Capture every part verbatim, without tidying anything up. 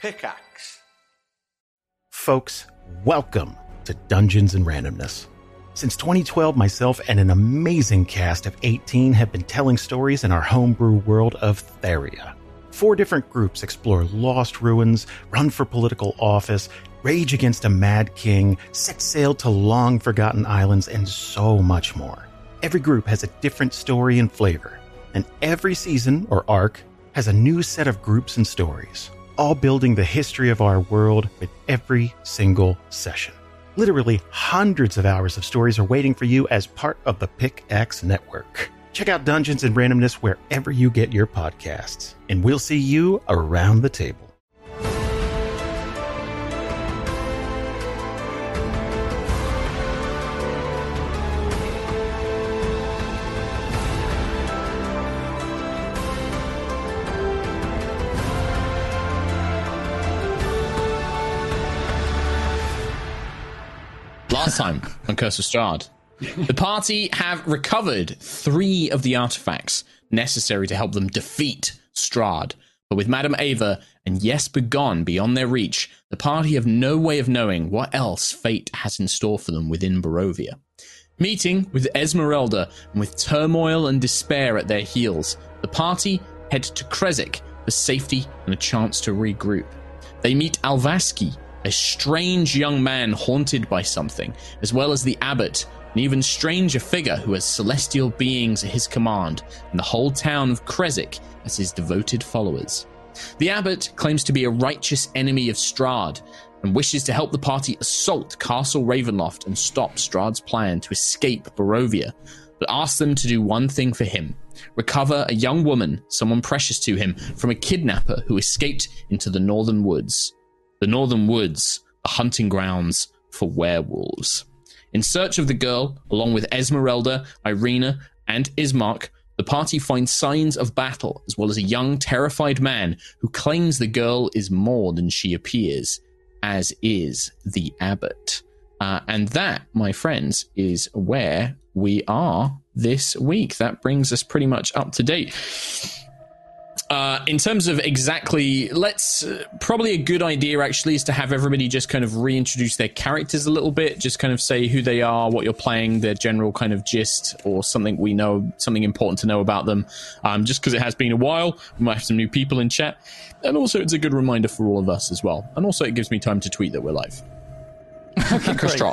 Pickaxe. Folks, welcome to Dungeons and Randomness. Since twenty twelve, myself and an amazing cast of eighteen have been telling stories in our homebrew world of Theria. Four different groups explore lost ruins, run for political office, rage against a mad king, set sail to long-forgotten islands, and so much more. Every group has a different story and flavor, and every season, or arc, has a new set of groups and stories, all building the history of our world with every single session. Literally hundreds of hours of stories are waiting for you as part of the Pickaxe Network. Check out Dungeons and Randomness wherever you get your podcasts, and we'll see you around the table. Last time on Curse of Strahd, the party have recovered three of the artifacts necessary to help them defeat Strahd. But with Madame Ava and Jesper gone beyond their reach, the party have no way of knowing what else fate has in store for them within Barovia. Meeting with Esmeralda and with turmoil and despair at their heels, the party head to Krezk for safety and a chance to regroup. They meet Alvaski, a strange young man haunted by something, as well as the abbot, an even stranger figure who has celestial beings at his command, and the whole town of Krezk as his devoted followers. The abbot claims to be a righteous enemy of Strahd, and wishes to help the party assault Castle Ravenloft and stop Strahd's plan to escape Barovia, but asks them to do one thing for him: recover a young woman, someone precious to him, from a kidnapper who escaped into the Northern Woods. The Northern Woods are hunting grounds for werewolves. In search of the girl, along with Esmeralda, Irina, and Ismark, the party finds signs of battle, as well as a young, terrified man who claims the girl is more than she appears, as is the abbot. Uh, and that, my friends, is where we are this week. That brings us pretty much up to date. Uh, in terms of exactly, let's uh, probably a good idea actually is to have everybody just kind of reintroduce their characters a little bit, just kind of say who they are, what you're playing, their general kind of gist, or something we know, something important to know about them. Um, just because it has been a while, we might have some new people in chat, and also it's a good reminder for all of us as well. And also it gives me time to tweet that we're live. Okay, Chris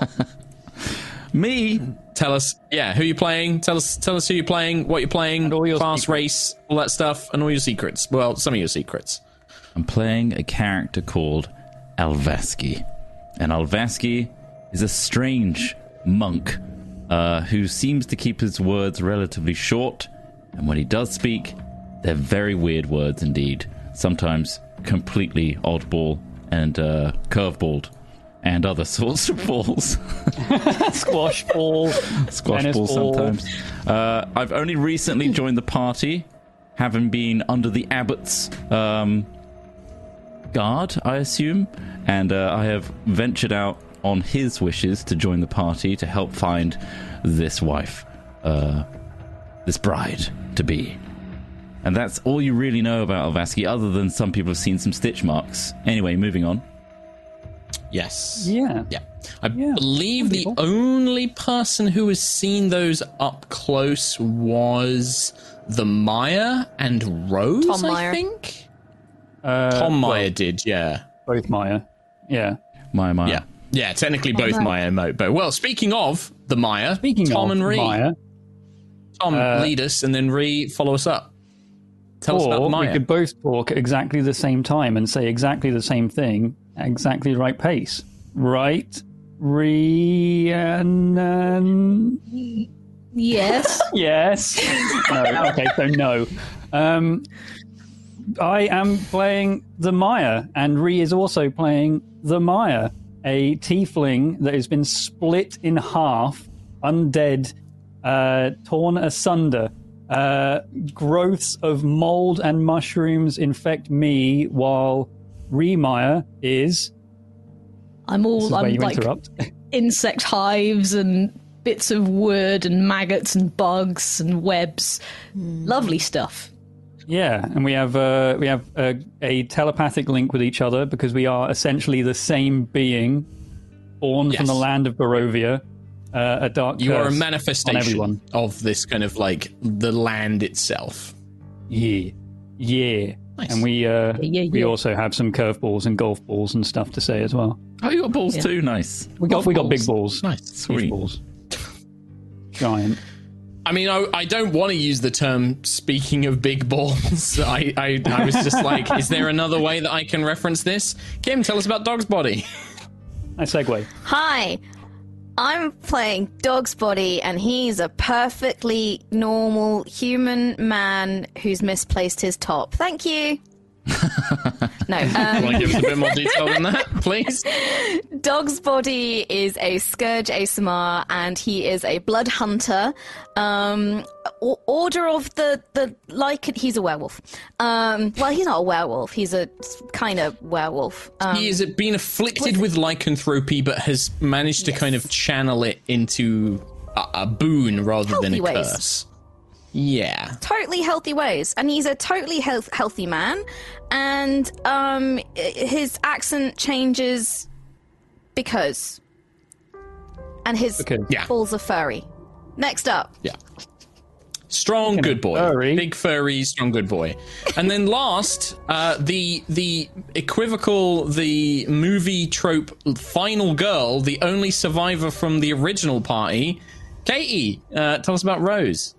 Me? Tell us, yeah, who you're playing. Tell us, tell us who you're playing, what you're playing, and all your class, secrets. race, all that stuff, and all your secrets. Well, some of your secrets. I'm playing a character called Alvaski. And Alvaski is a strange monk uh, who seems to keep his words relatively short. And when he does speak, they're very weird words indeed. Sometimes completely oddball and uh, curveballed. And other sorts of balls. Squash ball. Squash ball, ball sometimes. Uh, I've only recently joined the party, having been under the abbot's um, guard, I assume. And uh, I have ventured out on his wishes to join the party to help find this wife, uh, this bride to be. And that's all you really know about Alvaski, other than some people have seen some stitch marks. Anyway, moving on. Yes. Yeah. Yeah. I yeah. believe the only person who has seen those up close was the Maya and Rose, Tom I Meyer. think. Uh, Tom Maya well, did, yeah. Both Maya. Yeah. Maya, Maya. Yeah. Yeah, technically both Oh, right. Maya and Mobo. Well, speaking of the Maya, Speaking Tom of and Ree. Maya, Tom, uh, lead us, and then Ree, follow us up. Tell us about the or we Maya. could both talk at exactly the same time and say exactly the same thing at exactly the right pace. Right? Rhiannon? Yes. Yes. No. Okay, so no. Um, I am playing the Maya, and Ree is also playing the Maya, a tiefling that has been split in half, undead, uh, torn asunder. Uh, growths of mold and mushrooms infect me, while Ree Maya is... I'm This all is where I'm you like interrupt. insect hives and bits of wood and maggots and bugs and webs. Lovely stuff. Yeah, and we have uh, we have a, a telepathic link with each other because we are essentially the same being, born Yes. from the land of Barovia. Uh, a dark You are a curse on manifestation everyone. of this kind of like the land itself. Yeah, yeah. Nice. And we uh, Yeah, yeah, we yeah. also have some curveballs and golf balls and stuff to say as well. Oh, you got balls Yeah. too. Nice. We got Golf we got balls. big balls, Nice. huge Sweet. balls, giant. I mean, I, I don't want to use the term "speaking of big balls." I, I, I was just like, is there another way that I can reference this? Kim, tell us about Dog's Body. Nice segue. Hi, I'm playing Dog's Body, and he's a perfectly normal human man who's misplaced his top. Thank you. No, um, Want to give us a bit more detail than that, please? Dog's Body is a Scourge A S M R, and he is a blood hunter. Um, o- order of the the like. He's a werewolf. Um, well, he's not a werewolf. He's a kind of werewolf. Um, He has been afflicted with lycanthropy, but has managed to Yes. kind of channel it into a, a boon rather than a Healthy ways. curse. Yeah. totally healthy ways, and he's a totally health- healthy man, and um i- his accent changes because and his Because. Yeah. balls are furry. Next up, Yeah. Strong Speaking good of boy. furry. Big furry, strong good boy. And then last, uh, the the equivocal, the movie trope final girl, the only survivor from the original party, Katie. Uh, tell us about Rose.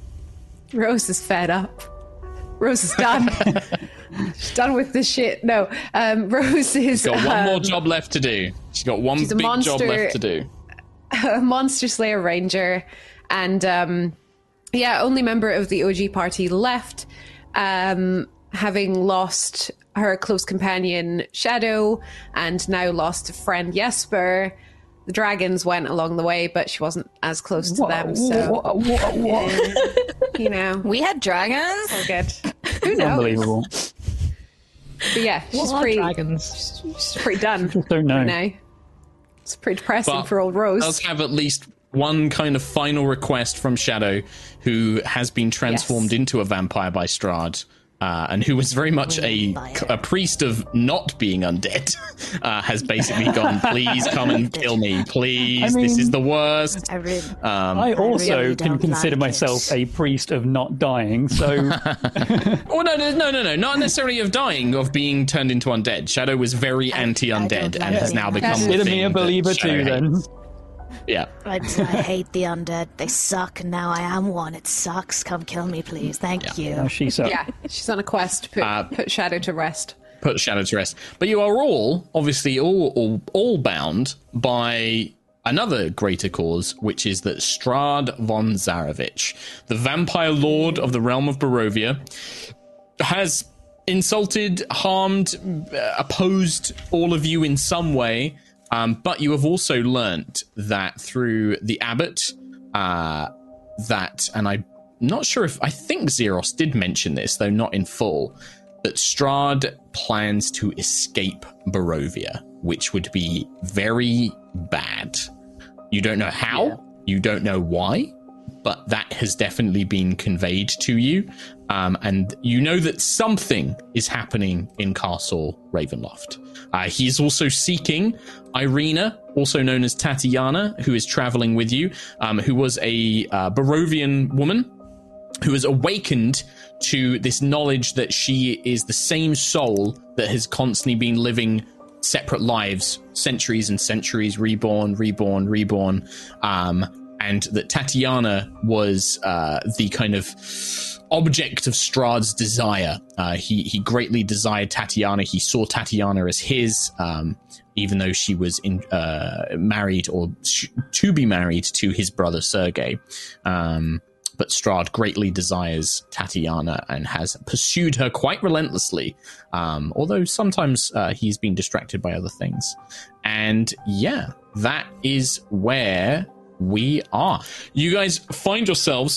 Rose is fed up. Rose is done. She's done with this shit. No, um, Rose is Got one more um, job left to do. She's got one she's a big job monster. left to do. a Monster Slayer Ranger, and um, yeah, only member of the O G party left, um, having lost her close companion Shadow, and now lost a friend Jesper. The dragons went along the way, but she wasn't as close to them, so What, what, what? you know, we had dragons. we're good. Who knows? Unbelievable. But yeah, she's What are pretty, dragons? she's pretty done Just don't know. now. It's pretty depressing But for old Rose. does have at least one kind of final request from Shadow, who has been transformed Yes. into a vampire by Strahd, uh, and who was very much a, a priest of not being undead, uh, has basically gone, please come and kill me, please, I mean- this is the worst. I really, Um, I also really can don't consider like myself it. a priest of not dying, so oh, no, no, no, no, no, not necessarily of dying, of being turned into undead. Shadow was very I anti-undead don't and like has being now undead. become the consider thing me a that believer Shadow too then. hates. Yeah. I, I hate the undead. They suck, and now I am one. It sucks. Come kill me, please. Thank you. Oh, she sucked. yeah, she's on a quest to put, Uh, put Shadow to rest. Put Shadow to rest. But you are all, obviously, all, all, all bound by another greater cause, which is that Strahd von Zarovich, the vampire lord of the realm of Barovia, has insulted, harmed, uh, opposed all of you in some way. Um, but you have also learnt that through the abbot, uh, that, and I'm not sure if, I think Xeros did mention this, though not in full, that Strahd plans to escape Barovia, which would be very bad. You don't know how, yeah. You don't know why, but that has definitely been conveyed to you. Um, and you know that something is happening in Castle Ravenloft. Uh, he's also seeking Irina, also known as Tatiana, who is traveling with you, um, who was a uh, Barovian woman who has awakened to this knowledge that she is the same soul that has constantly been living separate lives, centuries and centuries, reborn, reborn, reborn, um, and that Tatiana was uh, the kind of object of Strahd's desire. Uh, he he greatly desired Tatiana. He saw Tatiana as his, um, even though she was in, uh, married or sh- to be married to his brother Sergei. Um, but Strahd greatly desires Tatiana and has pursued her quite relentlessly, um, although sometimes uh, he's been distracted by other things. And yeah, that is where we are. You guys find yourselves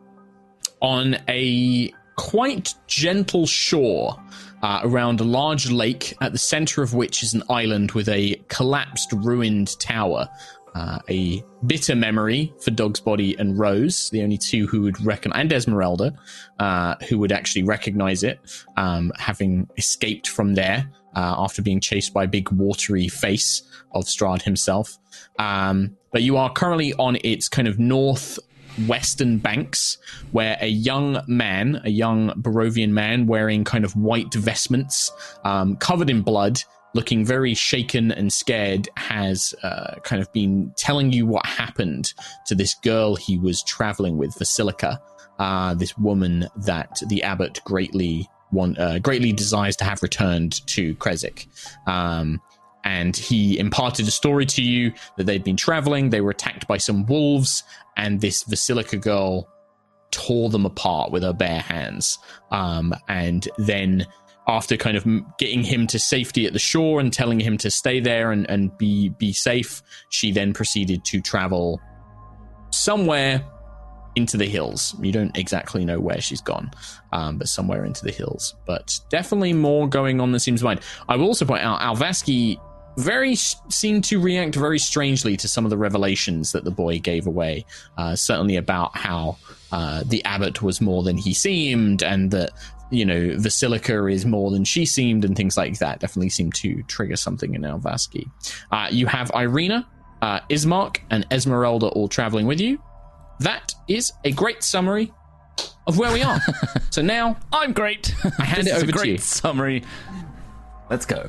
on a quite gentle shore uh, around a large lake, at the center of which is an island with a collapsed, ruined tower uh, a bitter memory for Dog's Body and Rose, the only two who would reckon, and Esmeralda, uh, who would actually recognize it, um, having escaped from there uh, after being chased by a big watery face of Strahd himself. Um, but you are currently on its kind of northwestern banks, where a young man, a young Barovian man wearing kind of white vestments, um, covered in blood, looking very shaken and scared, has uh, kind of been telling you what happened to this girl he was traveling with, Vasilika, uh, this woman that the abbot greatly want, uh, greatly desires to have returned to Krezk. Um, and he imparted a story to you that they'd been traveling, they were attacked by some wolves, and this Vasilika girl tore them apart with her bare hands. Um, and then after kind of getting him to safety at the shore and telling him to stay there and, and be be safe, she then proceeded to travel somewhere into the hills. You don't exactly know where she's gone, um, but somewhere into the hills. But definitely more going on than seems to mind. I will also point out, Alvaski very seemed to react very strangely to some of the revelations that the boy gave away. Uh, certainly about how uh, the abbot was more than he seemed, and that, you know, Vasilika is more than she seemed, and things like that definitely seem to trigger something in Alvaski. Uh, you have Irina, uh, Ismark, and Esmeralda all traveling with you. That is a great summary of where we are. So now I'm great. I hand This it is over a to great you. Summary. Let's go.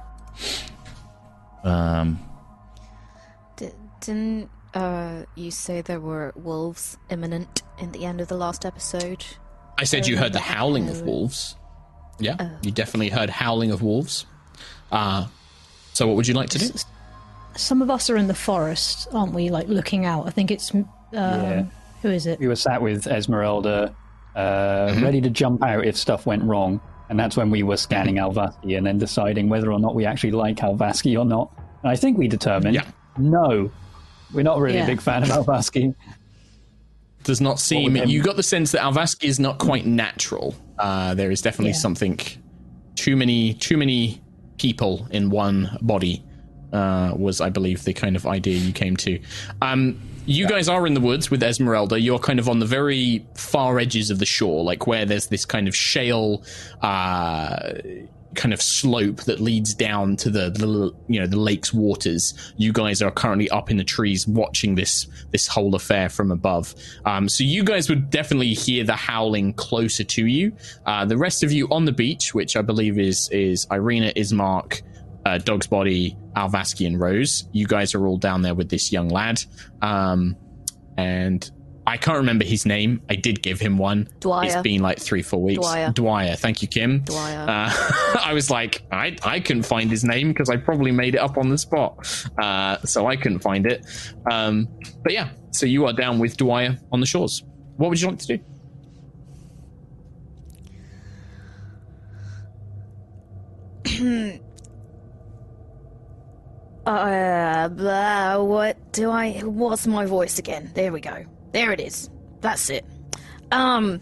Um, D- didn't uh, you say there were wolves imminent in the end of the last episode? I said you heard the howling of wolves. Yeah, Oh. you definitely heard howling of wolves. Uh, so what would you like to do? S- Some of us are in the forest, aren't we? Like looking out. I think it's um, Yeah. who is it? We were sat with Esmeralda, uh, ready to jump out if stuff went wrong. And that's when we were scanning Alvaski and then deciding whether or not we actually like Alvaski or not. And I think we determined, Yeah. no, we're not really Yeah. a big fan of Alvaski. Does not seem... with him? You got the sense that Alvaski is not quite natural. Uh, there is definitely Yeah. something... Too many, too many people in one body uh, was, I believe, the kind of idea you came to. Um, you guys are in the woods with Esmeralda. You're kind of on the very far edges of the shore, like where there's this kind of shale... Uh, kind of slope that leads down to the, the you know the lake's waters. You guys are currently up in the trees watching this this whole affair from above. Um, so you guys would definitely hear the howling closer to you. Uh, the rest of you on the beach, which I believe is is Irina, Ismark, uh, Dog's Body, Alvaski, and Rose. You guys are all down there with this young lad. Um, and I can't remember his name. I did give him one. Dwyer. It's been like three, four weeks. Dwyer. Dwyer. Thank you, Kim. Dwyer. Uh, I was like, I, I couldn't find his name because I probably made it up on the spot. Uh, so I couldn't find it. Um, but yeah, so you are down with Dwyer on the shores. What would you like to do? Uh, blah, what do I... What's my voice again? There we go. There it is. That's it. Um,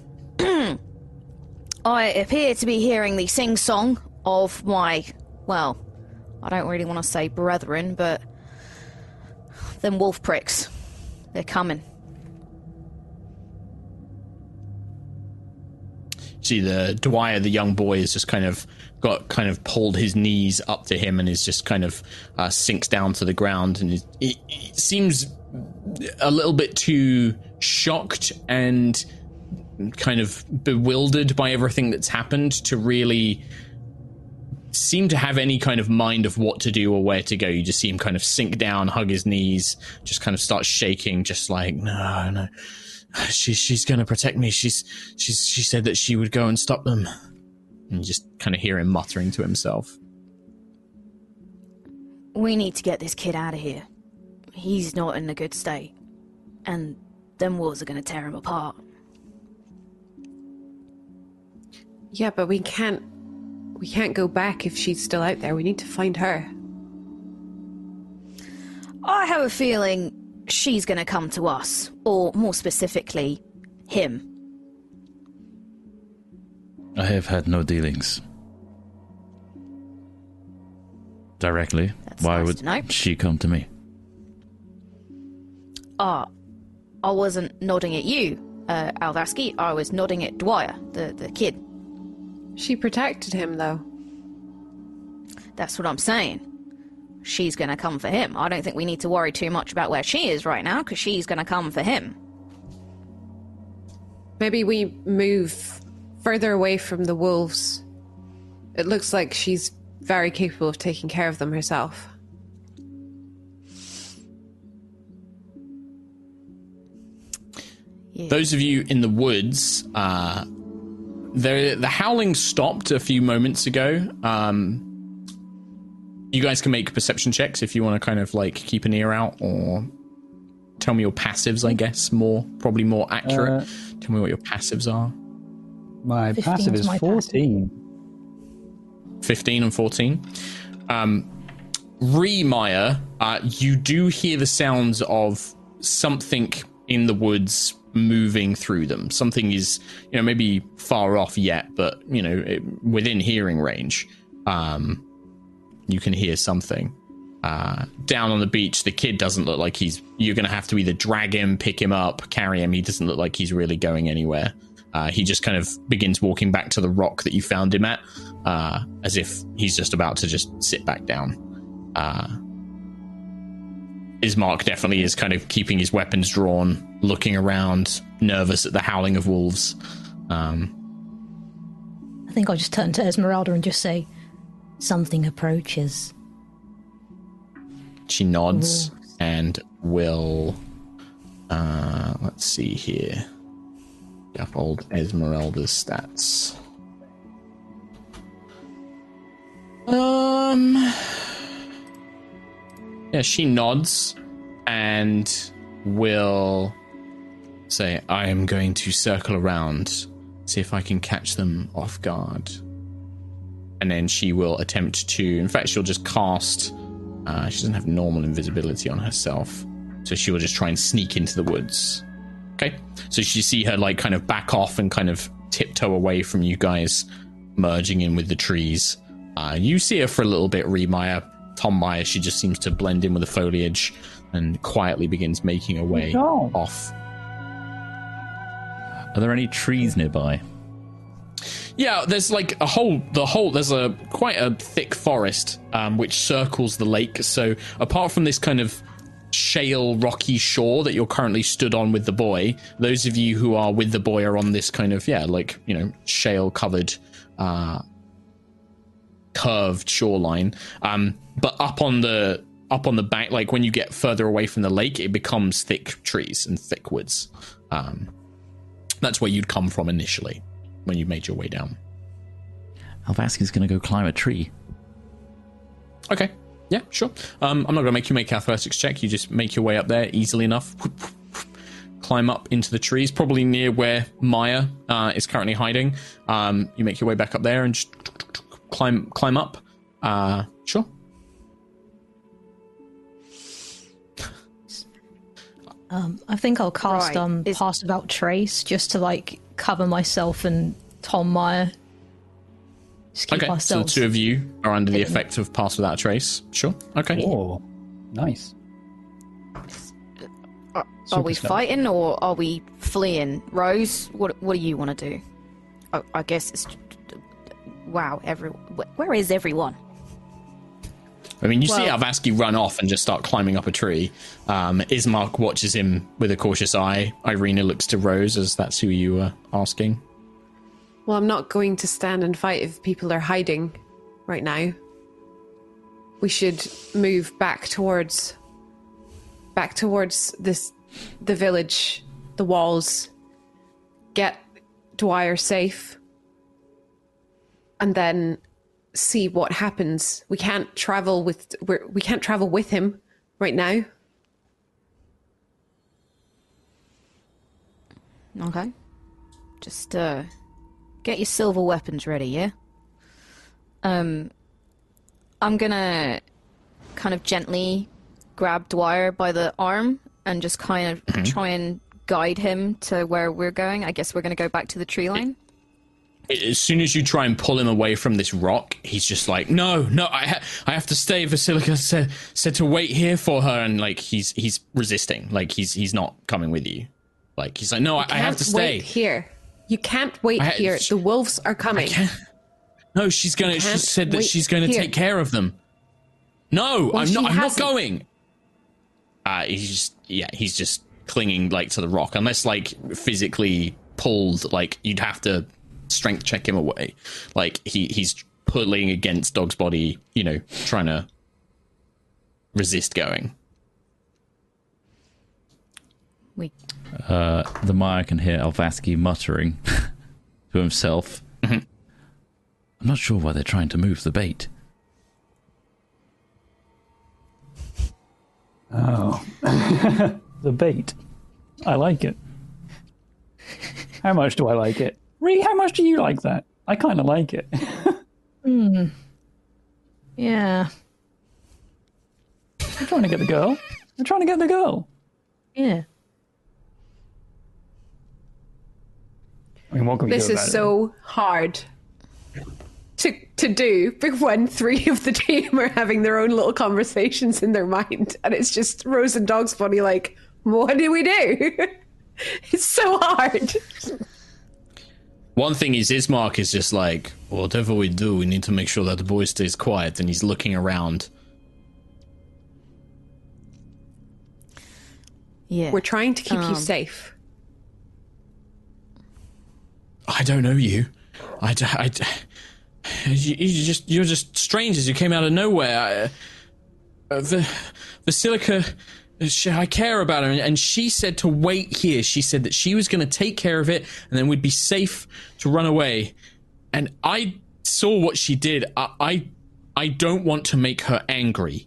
I appear to be hearing the sing-song of my... Well, I don't really want to say brethren, but... Them wolf pricks. They're coming. See, the Dwyer, the young boy, is just kind of got kind of pulled his knees up to him and is just kind of uh, sinks down to the ground, and is, it, it seems a little bit too shocked and kind of bewildered by everything that's happened to really seem to have any kind of mind of what to do or where to go. You just see him kind of sink down, hug his knees, just kind of start shaking, just like, no, no. She, she's going to protect me. She's, she's, she said that she would go and stop them. And you just kind of hear him muttering to himself. We need to get this kid out of here. He's not in a good state. And them wolves are going to tear him apart. Yeah, but we can't we can't go back if she's still out there. We need to find her. I have a feeling she's going to come to us. Or more specifically, him. I have had no dealings. Directly. That's Why nice would to know. she come to me? Ah, I wasn't nodding at you, uh, Alvaski. I was nodding at Dwyer, the, the kid. She protected him, though. That's what I'm saying. She's gonna come for him. I don't think we need to worry too much about where she is right now, because she's gonna come for him. Maybe we move further away from the wolves. It looks like she's very capable of taking care of them herself. Yeah. Those of you in the woods, uh, the the howling stopped a few moments ago. Um, you guys can make perception checks if you want to kind of like keep an ear out, or tell me your passives. I guess more probably more accurate. Uh, tell me what your passives are. My fifteen's passive is my fourteen. fifteen and fourteen. Um, Remire, uh, you do hear the sounds of something in the woods moving through them. Something is, you know, maybe far off yet, but, you know, it, within hearing range. Um, you can hear something. Uh, down on the beach, the kid doesn't look like he's... You're going to have to either drag him, pick him up, carry him. He doesn't look like he's really going anywhere. Uh, he just kind of begins walking back to the rock that you found him at, uh, as if he's just about to just sit back down. Uh, Ismark definitely is kind of keeping his weapons drawn, looking around, nervous at the howling of wolves. Um, I think I'll just turn to Esmeralda and just say, something approaches. she nods and will... Uh, let's see here. Old Esmeralda's stats. Um... Yeah, she nods and will say, I am going to circle around, see if I can catch them off guard. And then she will attempt to, in fact, she'll just cast, uh, she doesn't have normal invisibility on herself, so she will just try and sneak into the woods. Okay, so you see her like kind of back off and kind of tiptoe away from you guys, merging in with the trees. Uh, you see her for a little bit, Remire. Tom Meyer, she just seems to blend in with the foliage and quietly begins making her way Oh. off. Are there any trees nearby? Yeah, there's like a whole, the whole, there's a quite a thick forest um, which circles the lake. So apart from this kind of shale, rocky shore that you're currently stood on with the boy, those of you who are with the boy are on this kind of, yeah, like, you know, shale covered, uh, curved shoreline. Um, but up on the up on the bank, like when you get further away from the lake, it becomes thick trees and thick woods. Um, that's where you'd come from initially when you made your way down. Alvaski's going to go climb a tree. Okay, yeah, sure. Um, I'm not going to make you make an athletics check. You just make your way up there easily enough. Climb up into the trees, probably near where Maya uh, is currently hiding. Um, you make your way back up there and just climb climb up. Uh, sure. Um, I think I'll cast Right. um Is- Pass Without Trace just to like cover myself and Tom Meyer. Just keep Okay, so the ourselves. two of you are under the hidden. effect of Pass Without a Trace. Sure. Okay. Oh, nice. Are, are Super we stealth. fighting or are we fleeing? Rose, what what do you want to do? I, I guess it's... Wow, every, wh- where is everyone? I mean, you see Well- Alvaski run off and just start climbing up a tree. Um, Ismark watches him with a cautious eye. Irina looks to Rose, as that's who you were asking. Well, I'm not going to stand and fight if people are hiding right now. We should move back towards back towards this the village, the walls, get Dwyer safe, and then see what happens. We can't travel with we're, we can't travel with him right now. Okay. Just, uh, get your silver weapons ready, yeah? Um, I'm gonna kind of gently grab Dwyer by the arm and just kind of try and guide him to where we're going. I guess we're gonna go back to the tree line. as soon as you try and pull him away from this rock, he's just like, no, no, I ha- I have to stay. Vasilika said said to wait here for her, and like he's he's resisting, like he's he's not coming with you. Like he's like, no, I, I have to stay wait here. You can't wait I, here. She, the wolves are coming. No, she's gonna. She said that she's going to take care of them. No, well, I'm not. I'm hasn't. not going. Uh, he's just yeah, he's just clinging like to the rock, unless like physically pulled, like you'd have to strength check him away. Like he he's pulling against Dog's body, you know, trying to resist going. We uh the Maya can hear Alvaski muttering to himself. Mm-hmm. I'm not sure why they're trying to move the bait. Oh. The bait. I like it. How much do I like it? Ree, how much do you like that? I kind of like it. Hmm. Yeah. I'm trying to get the girl. I'm trying to get the girl. Yeah. I mean, what can we This do is about so it? hard to to do when three of the team are having their own little conversations in their mind, and it's just Rose and Dog's body like, what do we do? It's so hard. One thing is, Ismark is just like, whatever we do, we need to make sure that the boy stays quiet, and he's looking around. yeah. We're trying to keep Um, you safe. I don't know you. I, d- I d- you, you just you're just strangers. You came out of nowhere. I, uh, the Vasilika, she, I care about her, and she said to wait here. She said that she was going to take care of it, and then we'd be safe to run away. And I saw what she did. I I, I don't want to make her angry.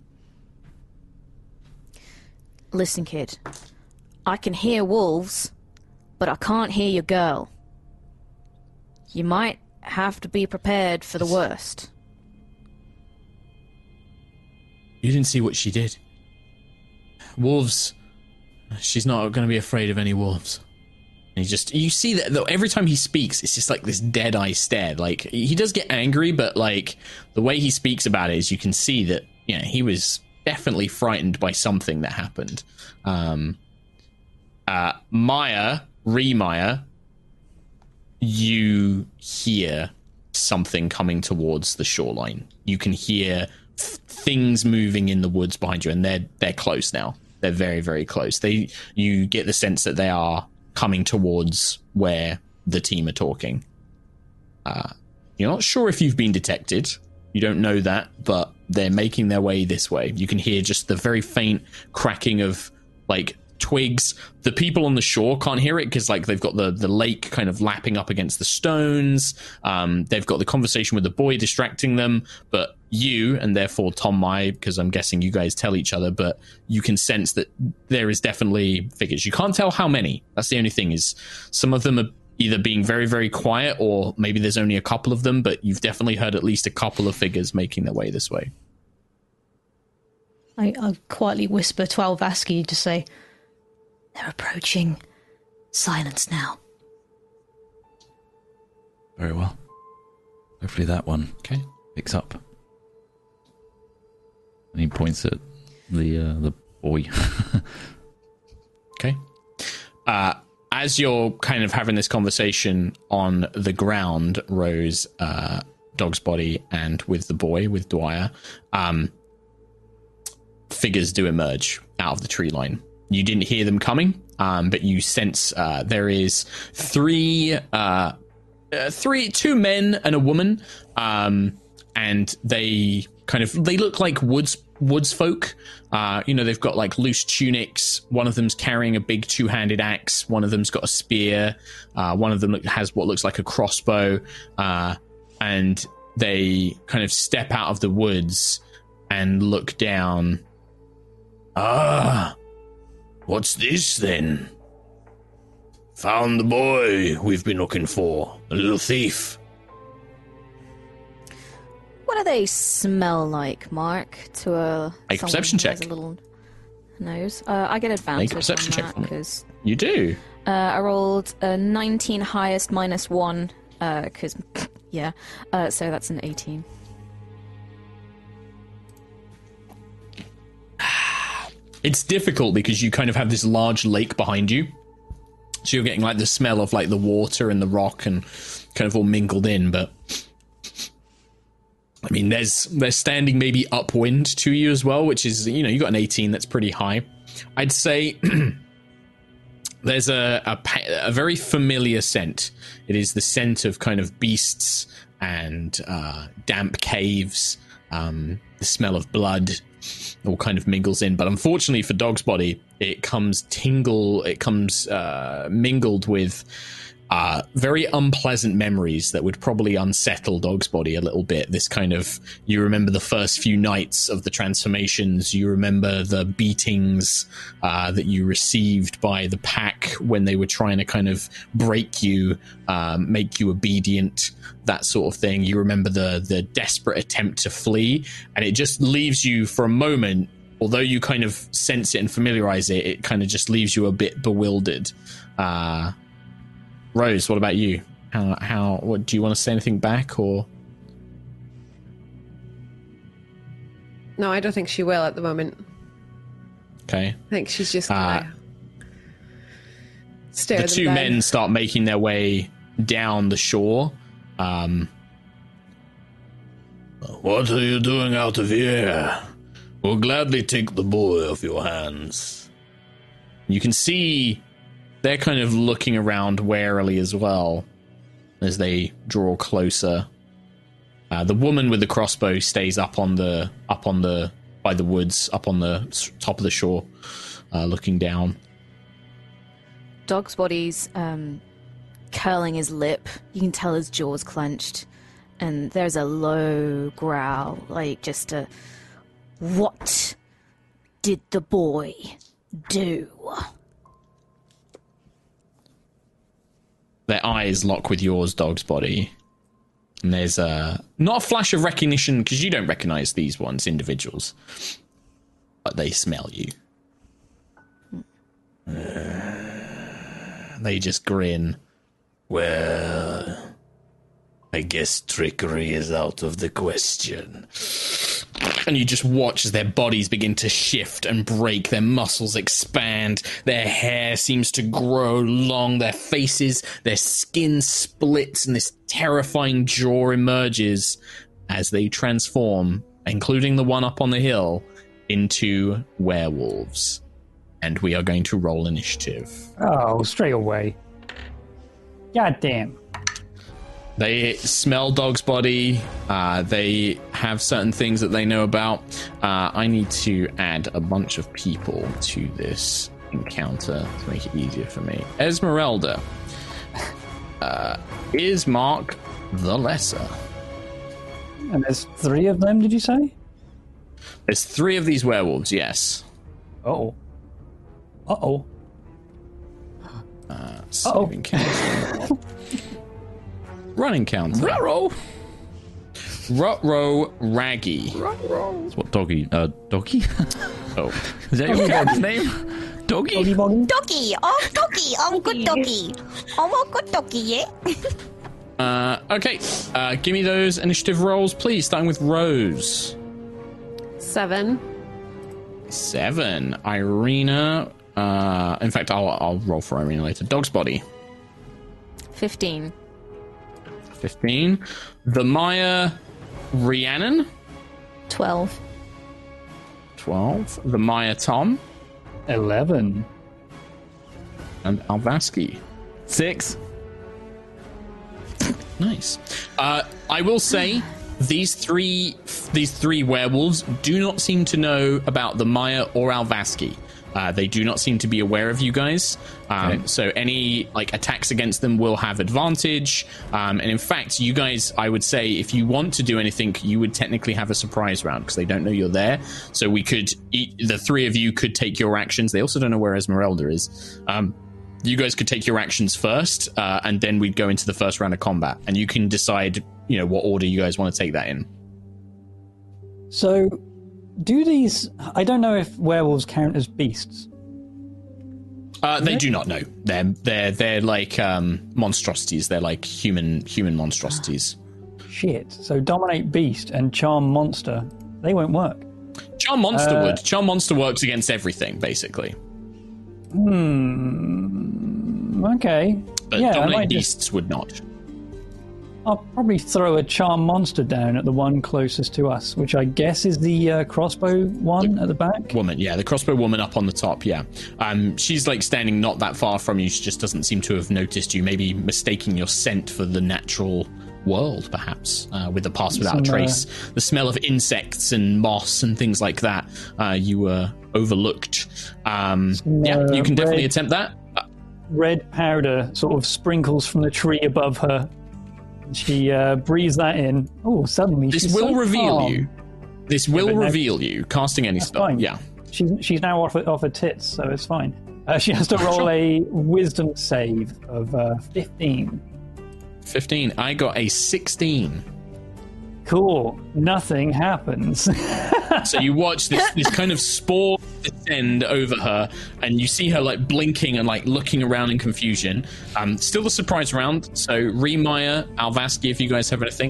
Listen, kid. I can hear wolves, but I can't hear your girl. You might have to be prepared for the worst. You didn't see what she did. Wolves. She's not going to be afraid of any wolves. And he just, you see that though, every time he speaks, it's just like this dead eye stare. Like, he does get angry, but like the way he speaks about it is you can see that, you know, he was definitely frightened by something that happened. Um, uh, Maya, Re-Maya, you hear something coming towards the shoreline. You can hear th- things moving in the woods behind you, and they're they're close now. They're very, very close. They you get the sense that they are coming towards where the team are talking. Uh, you're not sure if you've been detected. You don't know that, but they're making their way this way. You can hear just the very faint cracking of like twigs. The people on the shore can't hear it because like they've got the the lake kind of lapping up against the stones. Um, they've got the conversation with the boy distracting them, but you, and therefore Tom Mai, because I'm guessing you guys tell each other, but you can sense that there is definitely figures. You can't tell how many. That's the only thing, is some of them are either being very, very quiet, or maybe there's only a couple of them, but you've definitely heard at least a couple of figures making their way this way. I, I quietly whisper to Alvaski to say, they're approaching. Silence now. Very well. Hopefully that one Okay. picks up. And he points at the uh, the boy. Okay. Uh, as you're kind of having this conversation on the ground, Rose, uh, Dog's body, and with the boy, with Dwyer, um, figures do emerge out of the tree line. You didn't hear them coming, um, but you sense uh, there is three, uh, uh, three, two men and a woman, um, and they kind of they look like woods woods folk. Uh, you know, they've got like loose tunics. One of them's carrying a big two-handed axe. One of them's got a spear. Uh, one of them has what looks like a crossbow, uh, and they kind of step out of the woods and look down. Ah. What's this, then? Found the boy we've been looking for. A little thief. What do they smell like, Mark? To a Make a perception someone who has check. A little nose. Uh, I get advantage Make a perception on check that for me. because You do. uh, I rolled a nineteen highest minus one because, uh, yeah. Uh, so that's an eighteen. It's difficult because you kind of have this large lake behind you. So you're getting like the smell of like the water and the rock and kind of all mingled in. But I mean, there's they're standing maybe upwind to you as well, which is, you know, you got an eighteen. That's pretty high. I'd say there's a, a, a very familiar scent. It is the scent of kind of beasts and uh, damp caves, um, the smell of blood. All kind of mingles in, but unfortunately for Dog's Body, it comes tingle, it comes uh, mingled with uh, very unpleasant memories that would probably unsettle Dog's Body a little bit. This kind of, you remember the first few nights of the transformations, you remember the beatings uh, that you received by the pack when they were trying to kind of break you, um, make you obedient, that sort of thing. You remember the the desperate attempt to flee, and it just leaves you for a moment, although you kind of sense it and familiarize it, it kind of just leaves you a bit bewildered. Uh, Rose, what about you? How, how, what, do you want to say anything back, or? No, I don't think she will at the moment. Okay. I think she's just gonna uh, stare. The two down. men start making their way down the shore. Um, what are you doing out of here? We'll gladly take the boy off your hands. You can see they're kind of looking around warily as well as they draw closer. Uh, the woman with the crossbow stays up on the up on the by the woods, up on the top of the shore, uh, looking down. Dog's Body's um, curling his lip. You can tell his jaw's clenched, and there's a low growl, like just a, "What did the boy do?" Their eyes lock with yours, Dog's Body. And there's a, not a flash of recognition, because you don't recognize these ones, individuals. But they smell you. Uh, they just grin. Well, I guess trickery is out of the question. And you just watch as their bodies begin to shift and break, their muscles expand, their hair seems to grow long, their faces, their skin splits, and this terrifying jaw emerges as they transform, including the one up on the hill, into werewolves. And we are going to roll initiative. Oh, straight away. God damn. They smell Dog's Body. Uh, they have certain things that they know about. Uh, I need to add a bunch of people to this encounter to make it easier for me. Esmeralda. Uh, is Mark the Lesser? And there's three of them, did you say? There's three of these werewolves, yes. Uh-oh. Uh-oh. Uh, saving counter. Run encounter. Ruh-roh. Ruh-roh Raggy. That's what doggy. Uh, doggy? Oh. Is that your cat's name? Doggy? Doggy boggy? Doggy! Oh, doggy! Oh, good doggy! Oh, good doggy, yeah? Uh, okay. Uh, give me those initiative rolls, please, starting with Rose. Seven. Seven. Irina. Uh, in fact, I'll, I'll roll for Irina later. Dog's Body. Fifteen. Fifteen. The Maya. Rhiannon. Twelve. Twelve. The Maya Tom. Eleven. And Alvaski. Six. Nice. Uh, I will say these three these three werewolves do not seem to know about the Maya or Alvaski. Uh, they do not seem to be aware of you guys. Um, Okay. So any like attacks against them will have advantage. Um, and in fact, you guys, I would say, if you want to do anything, you would technically have a surprise round because they don't know you're there. So we could, the three of you could take your actions. They also don't know where Esmeralda is. Um, you guys could take your actions first, uh, and then we'd go into the first round of combat. And you can decide, you know, what order you guys want to take that in. So, do these... I don't know if werewolves count as beasts. Uh, they do not know. They're they're they're like um, monstrosities. They're like human human monstrosities. Shit. So dominate beast and charm monster, they won't work. Charm monster Uh, would. Charm monster works against everything, basically. Hmm. Okay. But yeah, I dominate might just, beasts would not. I'll probably throw a charm monster down at the one closest to us, which I guess is the uh, crossbow one at the back. Woman, yeah, the crossbow woman up on the top, yeah. Um, she's like standing not that far from you. She just doesn't seem to have noticed you. Maybe mistaking your scent for the natural world, perhaps, uh, with the pass without Some, a trace. Uh, the smell of insects and moss and things like that. Uh, you were overlooked. Um, some, yeah, you can definitely red, attempt that. Red powder sort of sprinkles from the tree above her. She uh, breathes that in. Oh, suddenly this she's will so reveal calm. you. This will yeah, reveal you. Casting any spell. Fine. Yeah. She's she's now off off her tits, so it's fine. Uh, she has to roll sure. a Wisdom save of uh, fifteen. Fifteen. I got a sixteen. Cool. Nothing happens. So you watch this this kind of spore descend over her, and you see her like blinking and like looking around in confusion. Um, still the surprise round. So Remaya, Alvaski, if you guys have anything.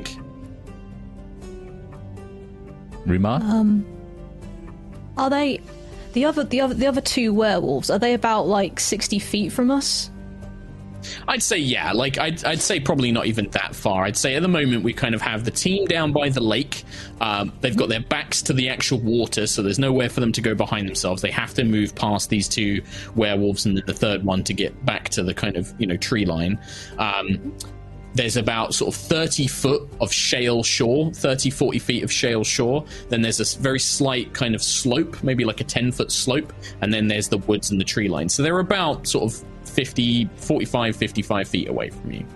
Remaya? Um, are they the other the other the other two werewolves? Are they about like sixty feet from us? I'd say yeah, like I'd, I'd say probably not even that far. I'd say at the moment we kind of have the team down by the lake. Um, they've got their backs to the actual water, so there's nowhere for them to go behind themselves. They have to move past these two werewolves and the third one to get back to the kind of, you know, tree line. Um, there's about sort of thirty foot of shale shore, thirty, forty feet of shale shore. Then there's a very slight kind of slope, maybe like a ten foot slope. And then there's the woods and the tree line. So they're about sort of fifty, forty-five, fifty-five feet away from you.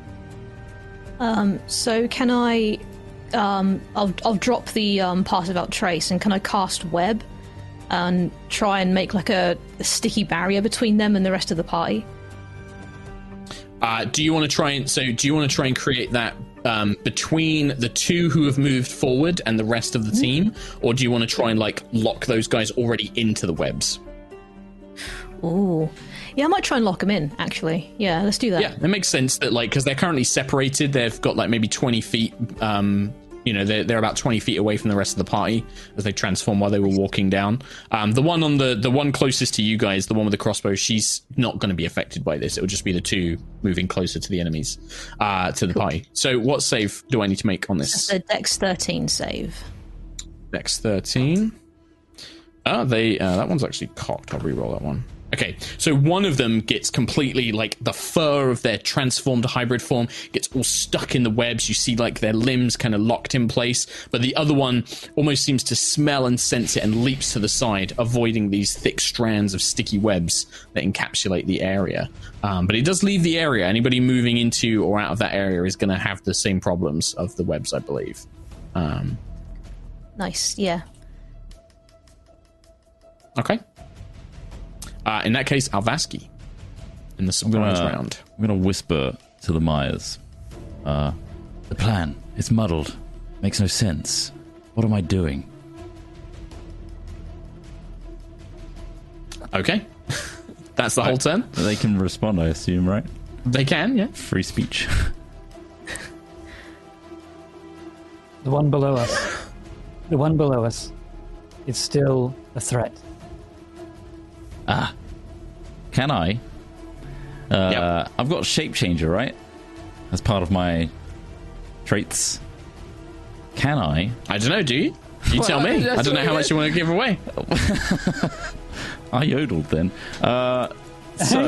Um, so can I, um, I'll, I'll drop the um, part about trace, and can I cast web and try and make like a, a sticky barrier between them and the rest of the party? Uh, do you want to try and so do you want to try and create that um, between the two who have moved forward and the rest of the mm-hmm. team, or do you want to try and like lock those guys already into the webs? Ooh. Yeah, I might try and lock them in, actually. Yeah, let's do that. Yeah, it makes sense that, like, because they're currently separated, they've got, like, maybe twenty feet, um, you know, they're, they're about twenty feet away from the rest of the party as they transform while they were walking down. Um, the one on the, the one closest to you guys, the one with the crossbow, she's not going to be affected by this. It'll just be the two moving closer to the enemies, uh, to the cool. party. So what save do I need to make on this? It's a Dex thirteen save. Dex thirteen. Oh, they, uh, that one's actually cocked. I'll re-roll that one. Okay, so one of them gets completely, like, the fur of their transformed hybrid form gets all stuck in the webs. You see, like, their limbs kind of locked in place. But the other one almost seems to smell and sense it and leaps to the side, avoiding these thick strands of sticky webs that encapsulate the area. Um, but it does leave the area. Anybody moving into or out of that area is going to have the same problems of the webs, I believe. Um, nice, yeah. Okay. Uh, in that case, Alvaski in the surprise I'm gonna, round. I'm going to whisper to the Myers. Uh, the plan, it's muddled. Makes no sense. What am I doing? Okay. That's the whole turn? They can respond, I assume, right? They can, yeah. Free speech. The one below us. The one below us is still a threat. Ah, can I? Uh, yep. I've got Shape Changer, right? As part of my traits. Can I? I don't know, do you? You well, tell me. I don't know how much you want to give away. I yodeled then. Uh, so,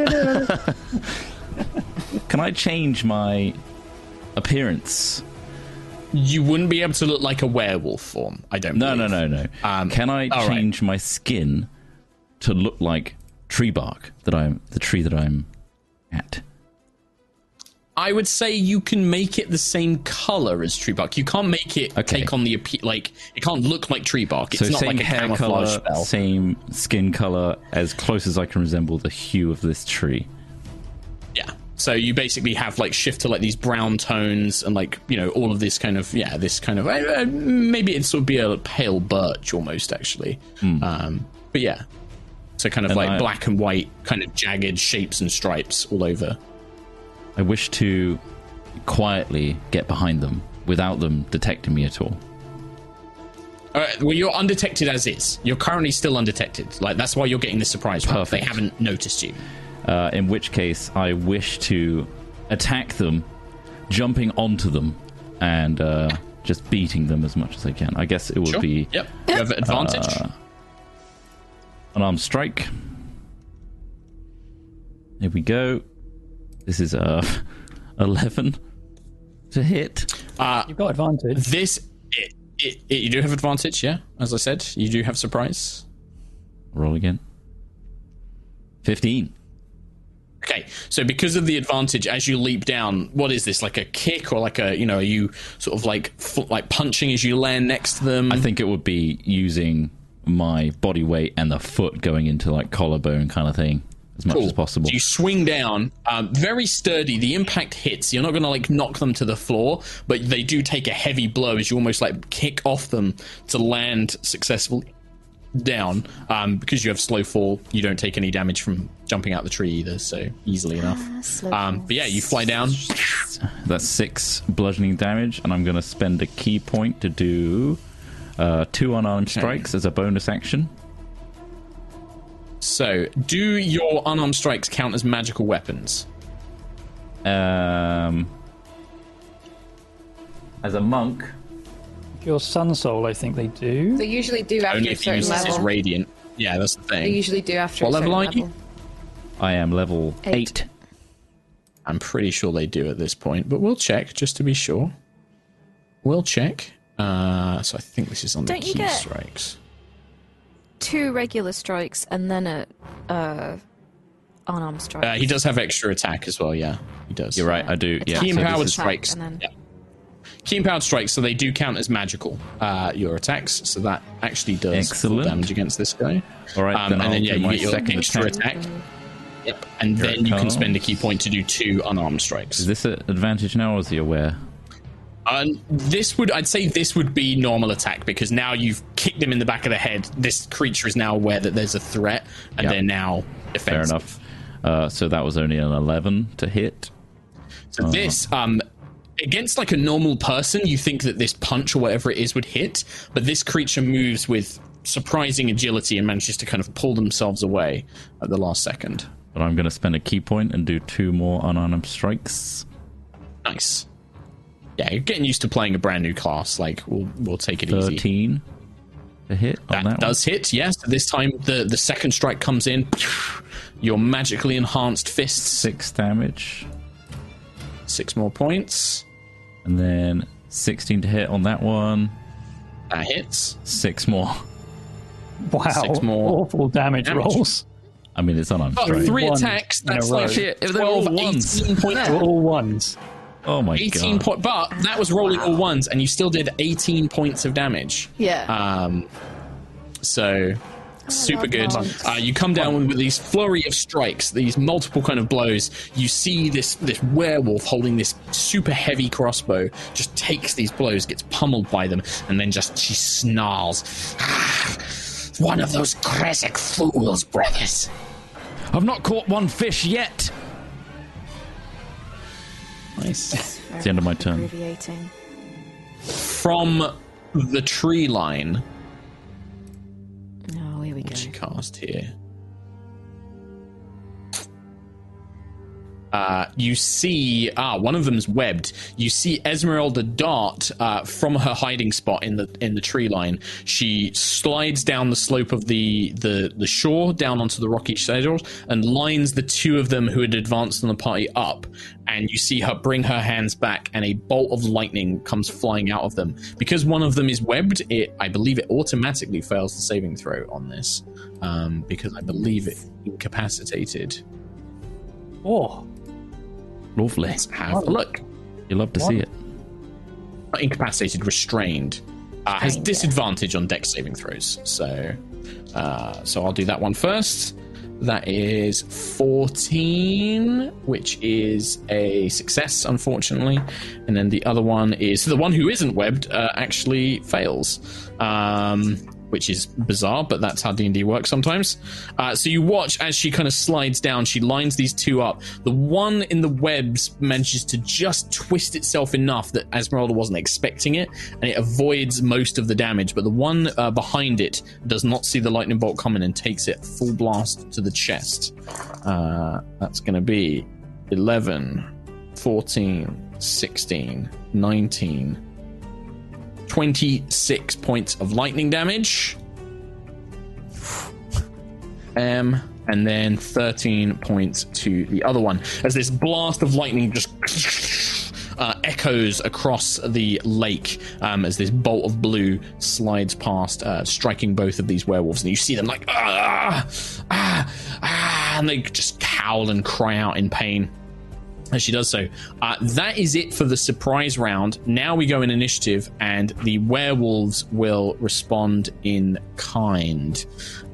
can I change my appearance? You wouldn't be able to look like a werewolf form, I don't No, believe. no, no, no. Um, can I change right. my skin to look like tree bark that I'm the tree that I'm at? I would say you can make it the same color as tree bark. You can't make it okay. take on the like it can't look like tree bark. It's so not same like a hair camouflage color, spell. Same skin color, as close as I can resemble the hue of this tree. Yeah. So you basically have like shift to like these brown tones and like, you know, all of this kind of yeah, this kind of uh, maybe it sort of be a pale birch almost actually. Mm. Um, but yeah. So kind of And like I- black and white, kind of jagged shapes and stripes all over. I wish to quietly get behind them without them detecting me at all. All right, well, you're undetected as is. You're currently still undetected. Like that's why you're getting the surprise. Right? They Perfect. haven't noticed you. Uh, in which case, I wish to attack them, jumping onto them, and uh, just beating them as much as I can. I guess it would Sure. be Yep. You have advantage. Uh, an armed strike. Here we go. This is uh, eleven to hit. Uh, You've got advantage. this it, it, it, you do have advantage. Yeah, as I said, you do have surprise. Roll again. fifteen. Okay, so because of the advantage, as you leap down, what is this, like a kick or like a, you know, are you sort of like f- like punching as you land next to them? I think it would be using my body weight and the foot going into like collarbone kind of thing as much Cool. as possible. So you swing down, um, very sturdy. The impact hits. You're not going to like knock them to the floor, but they do take a heavy blow as you almost like kick off them to land successfully down. Um, because you have slow fall, you don't take any damage from jumping out the tree either, so easily enough. slow Um, fall. but yeah, you fly down. That's six bludgeoning damage, and I'm going to spend a key point to do uh, two unarmed strikes as a bonus action. So, do your unarmed strikes count as magical weapons? Um, as a monk, Your Sun Soul, I think they do. They usually do after Only a if you certain use this as level. radiant. Yeah, that's the They thing. usually do after What a certain level are you? level. I am level Eight. eight. I'm pretty sure they do at this point, but we'll check just to be sure. We'll check. Uh, so I think this is on Don't the you key get- strikes. Two regular strikes and then a uh, unarmed strike. Uh, he does have extra attack as well. Yeah, he does. You're right, I do. Yeah, Key so empowered this is- strikes. and then- Yeah. Key empowered strikes, so they do count as magical. Uh, your attacks, so that actually does full Excellent. damage against this guy. All right, Um, then and I'll then yeah, do you my get your second extra attack. attack. Yep, and Here then it you can spend a comes. key point to do two unarmed strikes. Is this an advantage now, or is he aware? Um, this would, I'd say, this would be normal attack because now you've kicked him in the back of the head. This creature is now aware that there's a threat, and Yep. they're now Fair defensive. enough. Uh, so that was only an eleven to hit. So this, um, against like a normal person, you think that this punch or whatever it is would hit, but this creature moves with surprising agility and manages to kind of pull themselves away at the last second. But I'm going to spend a key point and do two more unarmed strikes. Nice. Yeah, you're getting used to playing a brand new class. Like, we'll we'll take it easy. thirteen to hit on That, that does hit, yes. This time the, the second strike comes in. Your magically enhanced one. fists. Six damage. Six more points. And then sixteen to hit on that one. That hits. Six more. Wow. Six more Awful damage, damage. rolls. I mean, it's unarmed Oh, strike. three One attacks. in a That's row. like Shit, if they're all twelve, ones. eighteen points. They're all ones. Oh my eighteen god. point, but that was rolling all ones, and you still did eighteen points of damage. Yeah. Um, so super love good. ones. Uh, you come down with, with these flurry of strikes, these multiple kind of blows. You see this this werewolf holding this super heavy crossbow, just takes these blows, gets pummeled by them, and then just she snarls. "Ah, one of those Krezek fools, brothers. I've not caught one fish yet. Nice. It's the end of my turn. Abbreviating. From the tree line, Oh, here we go. what you cast here. Uh, you see, ah, one of them's webbed. You see Esmeralda dart uh, from her hiding spot in the in the tree line. She slides down the slope of the the, the shore, down onto the rocky shores, and lines the two of them who had advanced on the party up. And you see her bring her hands back, and a bolt of lightning comes flying out of them. Because one of them is webbed, it I believe it automatically fails the saving throw on this, um, because I believe it incapacitated. Oh, Lovely. Let's have a look. You love to see it. Not incapacitated, restrained. Uh, has Restrained, yeah. disadvantage on dex saving throws. So, uh, so I'll do that one first. That is fourteen, which is a success, unfortunately. And then the other one is the one who isn't webbed uh, actually fails. Um, which is bizarre, but that's how D and D works sometimes. Uh, so you watch as she kind of slides down. She lines these two up. The one in the webs manages to just twist itself enough that Esmeralda wasn't expecting it, and it avoids most of the damage. But the one uh, behind it does not see the lightning bolt coming and takes it full blast to the chest. Uh, that's going to be eleven, fourteen, sixteen, nineteen, twenty-six points of lightning damage. Um, and then thirteen points to the other one as this blast of lightning just uh, echoes across the lake um, as this bolt of blue slides past, uh, striking both of these werewolves. And you see them like, ah, ah, ah, and they just howl and cry out in pain as she does so. Uh, that is it for the surprise round. Now we go in initiative, and the werewolves will respond in kind.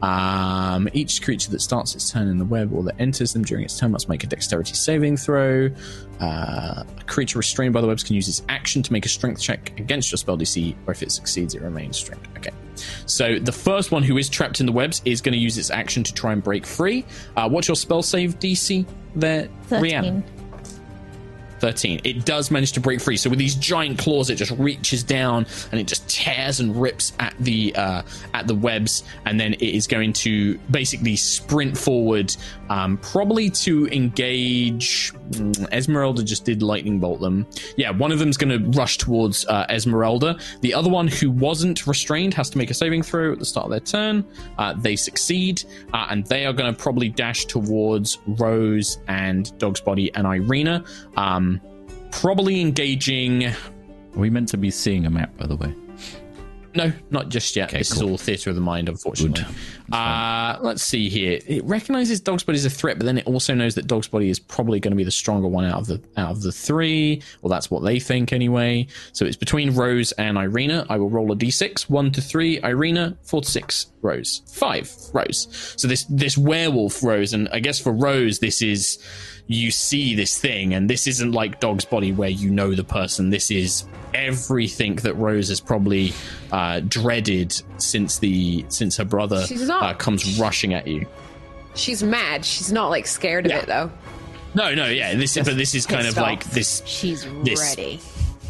Um, each creature that starts its turn in the web or that enters them during its turn must make a dexterity saving throw. Uh, a creature restrained by the webs can use its action to make a strength check against your spell D C, or if it succeeds, it remains strength. Okay. So the first one who is trapped in the webs is going to use its action to try and break free. Uh, what's your spell save D C there, Rhiannon? thirteen. It does manage to break free. So with these giant claws, it just reaches down and it just tears and rips at the uh, at the webs, and then it is going to basically sprint forward, um, probably to engage. Esmeralda just did lightning bolt them. Yeah, one of them's going to rush towards uh, Esmeralda. The other one, who wasn't restrained, has to make a saving throw at the start of their turn. Uh, they succeed, uh, and they are going to probably dash towards Rose and Dog's Body and Irina. Um, probably engaging. Are we meant to be seeing a map, by the way? No, not just yet. Okay, this cool. is all theatre of the mind, unfortunately. Uh, let's see here. It recognizes Dog's Body as a threat, but then it also knows that Dog's Body is probably going to be the stronger one out of the out of the three. Well, that's what they think anyway. So it's between Rose and Irina. I will roll a d six. One to three, Irina. Four to six, Rose. Five, Rose. So this this werewolf, Rose, and I guess for Rose, this is, you see this thing, and this isn't like Dog's Body where you know the person. This is everything that Rose has probably uh, dreaded since the since her brother uh, comes rushing at you. She's mad. She's not like scared of Yeah. it though. No, no, yeah. This, but this is kind of pissed off. like this. She's this, ready.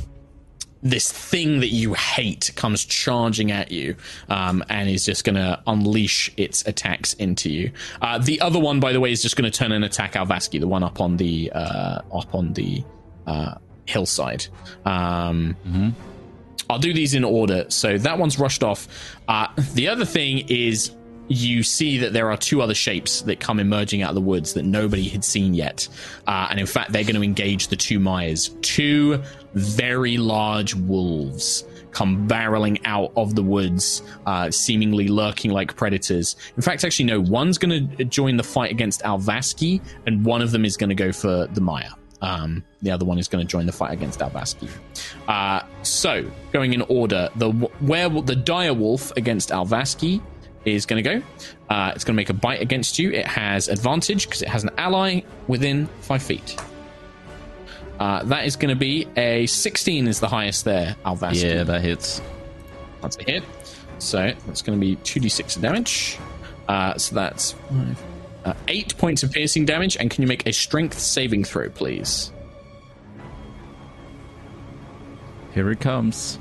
This thing that you hate comes charging at you, um, and is just going to unleash its attacks into you. Uh, the other one, by the way, is just going to turn and attack Alvaski, the one up on the uh, up on the uh, hillside. Um, Mm-hmm. I'll do these in order. So that one's rushed off. Uh, the other thing is, you see that there are two other shapes that come emerging out of the woods that nobody had seen yet. Uh, and in fact, they're going to engage the two Myers. Two very large wolves come barreling out of the woods, uh, seemingly lurking like predators. In fact, actually, no, one's going to join the fight against Alvaski, and one of them is going to go for the Maya. Um, the other one is going to join the fight against Alvaski. Uh, so, going in order, the werewolf, the dire wolf against Alvaski is going to go. Uh, it's going to make a bite against you. It has advantage because it has an ally within five feet. Uh, that is going to be a sixteen is the highest there, Alvaski. Yeah, that hits. That's a hit. So that's going to be two d six of damage. Uh, so that's five, uh, eight points of piercing damage. And can you make a strength saving throw, please? Here it comes.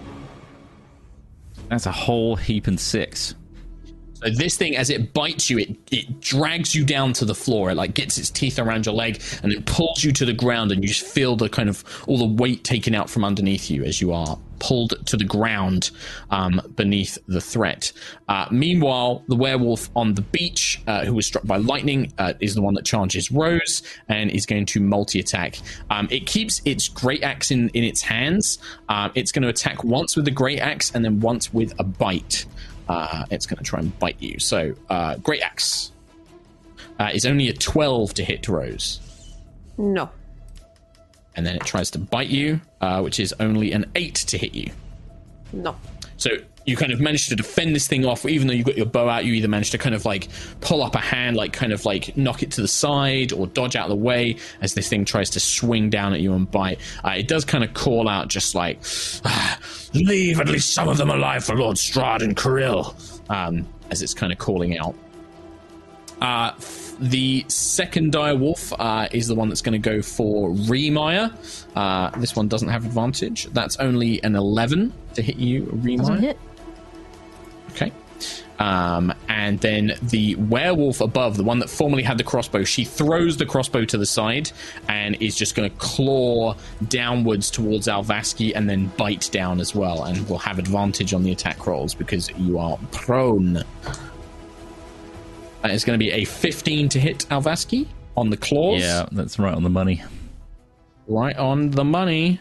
That's a whole heap and six. So this thing, as it bites you, it, it drags you down to the floor. It like gets its teeth around your leg and it pulls you to the ground, and you just feel the kind of all the weight taken out from underneath you as you are pulled to the ground um, beneath the threat. Uh, meanwhile, the werewolf on the beach, uh, who was struck by lightning, uh, is the one that charges Rose and is going to multi-attack. Um, it keeps its great axe in, in its hands. Uh, it's going to attack once with the great axe and then once with a bite. Uh, it's going to try and bite you. So, uh, Great Axe uh, is only a twelve to hit Rose. No. And then it tries to bite you, uh, which is only an eight to hit you. No. So you kind of manage to defend this thing off, even though you've got your bow out. You either manage to kind of like pull up a hand, like kind of like knock it to the side, or dodge out of the way as this thing tries to swing down at you and bite. Uh, it does kind of call out just like, ah, leave at least some of them alive for Lord Strahd and Kirill, um, as it's kind of calling out. Uh, f- the second dire wolf uh, is the one that's going to go for Remire. Uh, this one doesn't have advantage. That's only an eleven to hit you, Remire. Doesn't hit. Okay. Um, and then the werewolf above, the one that formerly had the crossbow, she throws the crossbow to the side and is just going to claw downwards towards Alvaski and then bite down as well, and will have advantage on the attack rolls because you are prone. That is going to be a fifteen to hit Alvaski on the claws. Yeah, that's right on the money. Right on the money.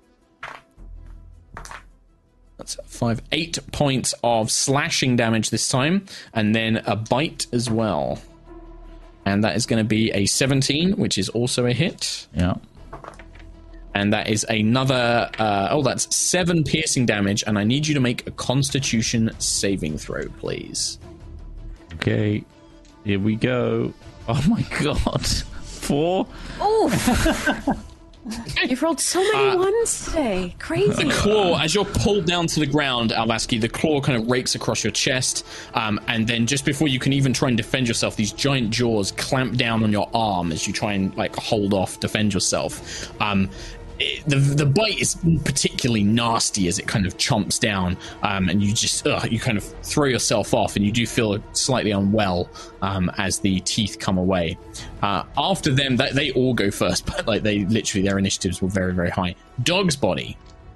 That's five, eight points of slashing damage this time, and then a bite as well. And that is going to be a seventeen, which is also a hit. Yeah. And that is another, uh, oh, that's seven piercing damage, and I need you to make a Constitution saving throw, please. Okay, here we go. Oh my god. Four? Oh! You've rolled so many Uh, ones today. Crazy. The claw, as you're pulled down to the ground, Alvaski, the claw kind of rakes across your chest, um, and then just before you can even try and defend yourself, these giant jaws clamp down on your arm as you try and like hold off, defend yourself. Um, it, the the bite is particularly nasty as it kind of chomps down, um, and you just ugh, you kind of throw yourself off, and you do feel slightly unwell um, as the teeth come away. Uh, after them, they, they all go first, but like they literally their initiatives were very very high. Dog's body.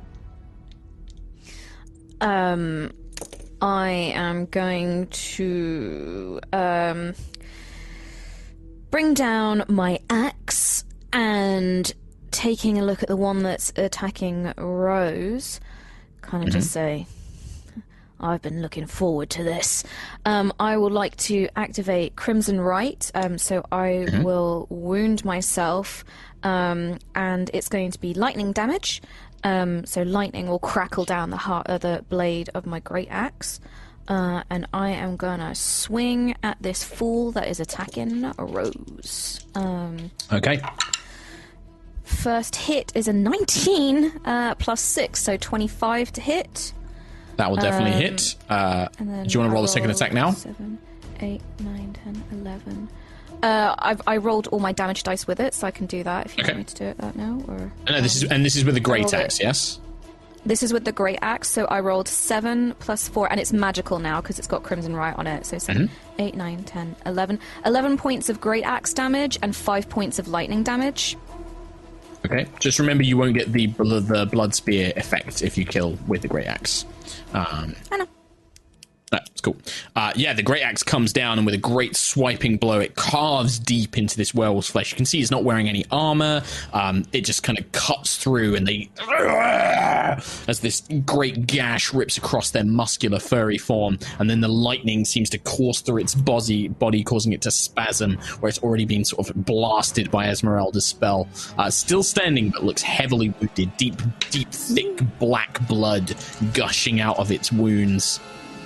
Um, I am going to um bring down my axe and, taking a look at the one that's attacking Rose, kind of mm-hmm. just say, I've been looking forward to this. Um, I would like to activate Crimson Right, um, so I mm-hmm. will wound myself, um, and it's going to be lightning damage. Um, so lightning will crackle down the heart of the blade of my great axe. Uh, and I am gonna swing at this fool that is attacking Rose. Um, okay. First hit is a nineteen uh, plus six, so twenty-five to hit. That will definitely um, hit. Uh, do you want to roll the second attack now? seven, eight, nine, ten, eleven. Uh, I've I rolled all my damage dice with it, so I can do that if you okay. want me to do it that now. Or no, this is and this is with the great axe, it. yes. This is with the great axe, so I rolled seven plus four, and it's magical now because it's got Crimson Right on it. So seven, mm-hmm. eight, nine, ten, eleven. eleven points of great axe damage and five points of lightning damage. Okay, just remember you won't get the the blood spear effect if you kill with the great axe. Um, I know. No, it's cool. Uh, yeah, the great axe comes down, and with a great swiping blow, it carves deep into this werewolf's flesh. You can see he's not wearing any armor. Um, it just kind of cuts through, and they, as this great gash rips across their muscular, furry form, and then the lightning seems to course through its body, body causing it to spasm, where it's already been sort of blasted by Esmeralda's spell. Uh, still standing, but looks heavily wounded. Deep, deep, thick black blood gushing out of its wounds.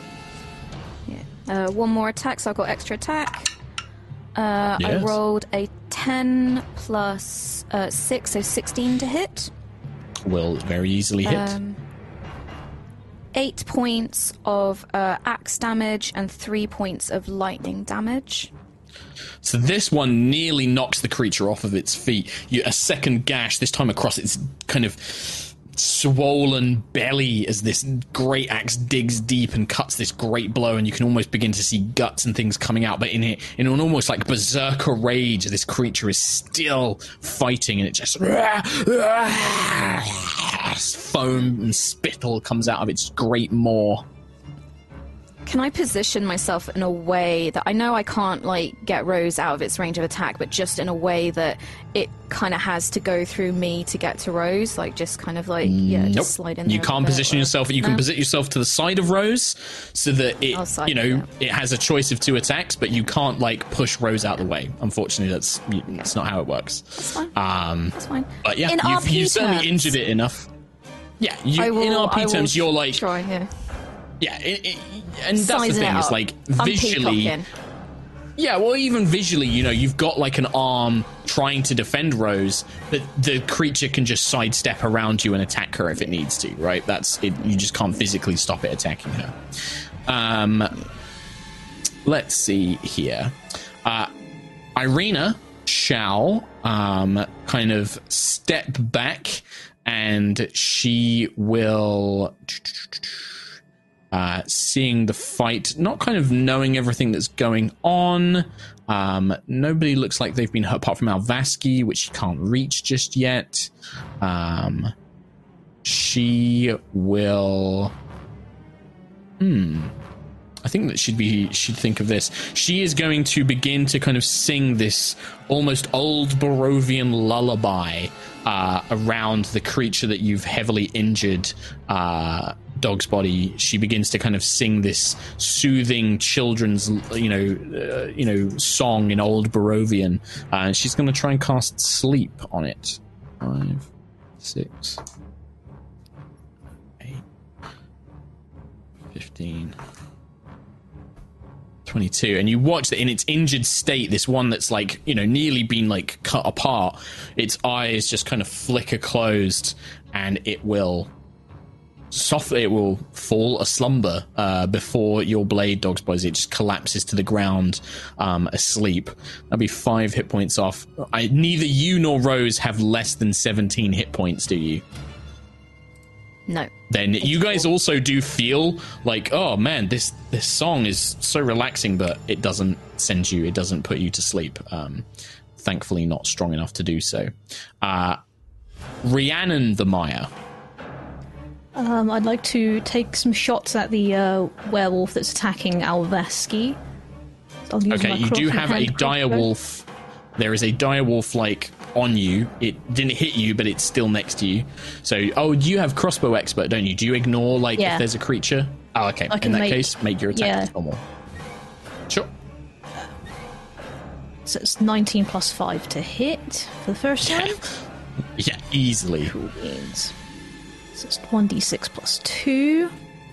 Uh, one more attack, so I've got extra attack. Uh, yes. I rolled a ten plus uh, six, so sixteen to hit. Will very easily hit. Um, eight points of uh, axe damage and three points of lightning damage. So this one nearly knocks the creature off of its feet. You, a second gash, this time across its kind of swollen belly as this great axe digs deep and cuts this great blow, and you can almost begin to see guts and things coming out, but in it in an almost like berserker rage, this creature is still fighting, and it just foam and spittle comes out of its great maw. Can I position myself in a way that I know I can't like get Rose out of its range of attack, but just in a way that it kind of has to go through me to get to Rose, like just kind of like yeah, nope. just slide in there. You can't position yourself. You no? can position yourself to the side of Rose so that it, side, you know, yeah. it has a choice of two attacks, but you can't like push Rose out of the way. Unfortunately, that's that's not how it works. That's fine. Um, that's fine. But yeah, in you've, you've certainly terms, injured it enough. Yeah, you, will, in R P terms, you're like try, yeah. Yeah, it, it, and that's Sizing the thing, it is up. like I'm visually. peacocking. Yeah, well, even visually, you know, you've got like an arm trying to defend Rose, but the creature can just sidestep around you and attack her if it needs to, right? That's it. You just can't physically stop it attacking her. Um, let's see here. Uh, Irina shall um, kind of step back, and she will, uh, seeing the fight, not kind of knowing everything that's going on. Um, nobody looks like they've been hurt apart from Alvaski, which she can't reach just yet. Um, she will. Hmm. I think that she'd be she'd think of this. She is going to begin to kind of sing this almost old Barovian lullaby uh, around the creature that you've heavily injured, uh, Dog's Body. She begins to kind of sing this soothing children's, you know, uh, you know, song in old Barovian. Uh, and she's going to try and cast sleep on it. Five, six, eight, fifteen. twenty-two, and you watch that in its injured state, this one that's like, you know, nearly been like cut apart, its eyes just kind of flicker closed, and it will softly, it will fall a slumber uh, before your blade, Dog's Body. It just collapses to the ground, um, asleep. That'll be five hit points off. I, neither you nor Rose have less than seventeen hit points, do you? No. Then you guys also do feel like, oh man, this this song is so relaxing, but it doesn't send you, it doesn't put you to sleep. Um, thankfully, not strong enough to do so. Uh, Rhiannon the Maya. Um, I'd like to take some shots at the uh, werewolf that's attacking Alvaski. So okay, you do have a direwolf. There is a direwolf like on you. It didn't hit you, but it's still next to you. So, oh, you have crossbow expert, don't you? Do you ignore like yeah. if there's a creature? Oh, okay. In that make, case, make your attack yeah. normal. Sure. So it's nineteen plus five to hit for the first yeah. time. Yeah, easily. Cool beans. So it's one d six plus two.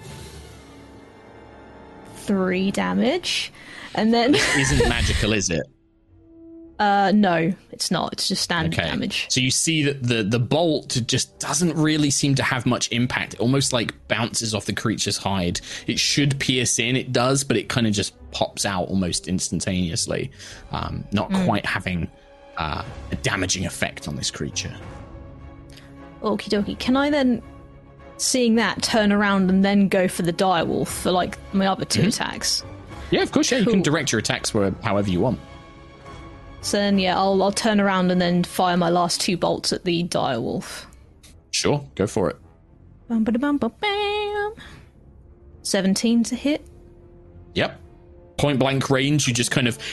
Three damage. And then... It isn't magical, is it? Uh, no, it's not. It's just standard okay. damage. So you see that the, the bolt just doesn't really seem to have much impact. It almost like bounces off the creature's hide. It should pierce in, it does, but it kind of just pops out almost instantaneously. Um, not mm. quite having uh, a damaging effect on this creature. Okie dokie. Can I then, seeing that, turn around and then go for the direwolf for like my other two mm-hmm. attacks? Yeah, of course. Yeah, cool. You can direct your attacks where, however you want. So then, yeah, I'll, I'll turn around and then fire my last two bolts at the direwolf. Sure, go for it. Bum, ba, bum, ba, bam. seventeen to hit. Yep. Point blank range, you just kind of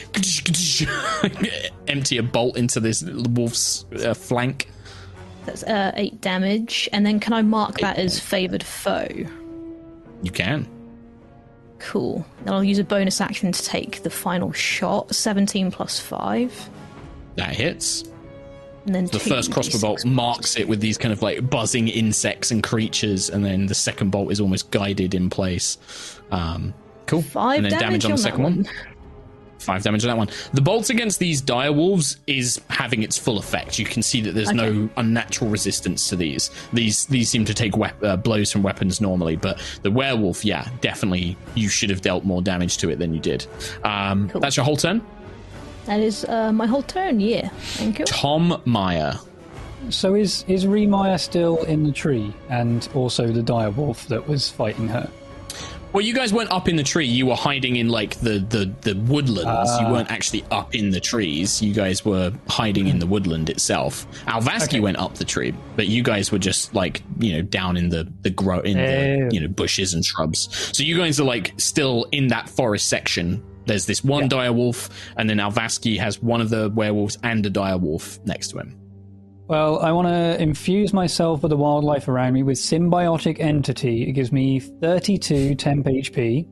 empty a bolt into this wolf's uh, flank. That's uh, eight damage. And then can I mark eight that points. as favoured foe? You can. Cool. Then I'll use a bonus action to take the final shot. seventeen plus five. That hits. And then the first crossbow bolt marks it with these kind of like buzzing insects and creatures, and then the second bolt is almost guided in place. Um, cool. Five and then damage, damage on the second one. one. Five damage on that one. The bolts against these direwolves is having its full effect. You can see that there's okay. no unnatural resistance to these. These these seem to take wep- uh, blows from weapons normally, but the werewolf, yeah, definitely you should have dealt more damage to it than you did. Um, cool. That's your whole turn? That is uh, my whole turn, yeah. Thank you. Tom Meyer. So is, is Remire still in the tree, and also the direwolf that was fighting her? Well, you guys weren't up in the tree. You were hiding in, like, the, the, the woodlands. Uh, you weren't actually up in the trees. You guys were hiding in the woodland itself. Alvaski okay. went up the tree, but you guys were just, like, you know, down in the, the grow in the, you know, bushes and shrubs. So you guys are, like, still in that forest section. There's this one yeah. direwolf, and then Alvaski has one of the werewolves and a direwolf next to him. Well, I want to infuse myself with the wildlife around me with Symbiotic Entity. It gives me thirty-two temp H P,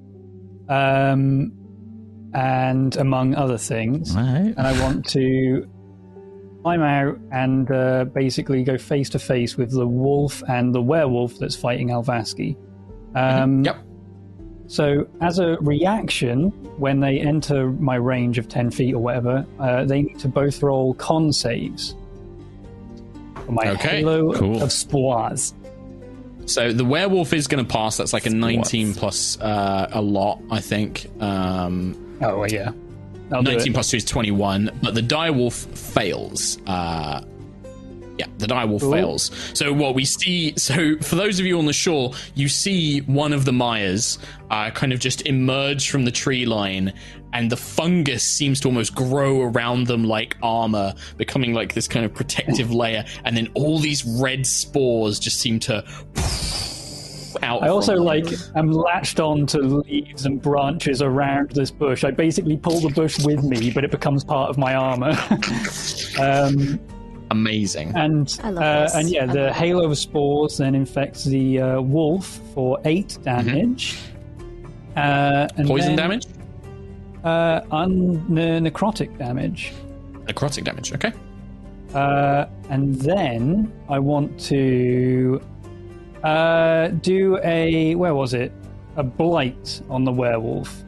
um, and among other things. Right. And I want to climb out and uh, basically go face to face with the wolf and the werewolf that's fighting Alvaski. Um, yep. So, as a reaction, when they enter my range of ten feet or whatever, uh, they need to both roll con saves. For my Okay, halo cool. of spores. So the werewolf is going to pass. That's like a nineteen plus uh, a lot, I think. Um, Oh, well, yeah. I'll do nineteen it. plus two is twenty-one, but the direwolf fails. Uh, yeah, the direwolf Cool. fails. So what we see, so for those of you on the shore, you see one of the Myers uh, kind of just emerge from the tree line, and the fungus seems to almost grow around them like armor, becoming like this kind of protective layer, and then all these red spores just seem to out. I also from them. like am latched on to leaves and branches around this bush. I basically pull the bush with me, but it becomes part of my armor. um, Amazing. and I love uh, this. and yeah, I the love halo of spores then infects the uh, wolf for eight damage. Uh, and Poison then, damage? Uh, un- ne- necrotic damage. Necrotic damage, okay. Uh, and then I want to uh, do a where was it? A blight on the werewolf.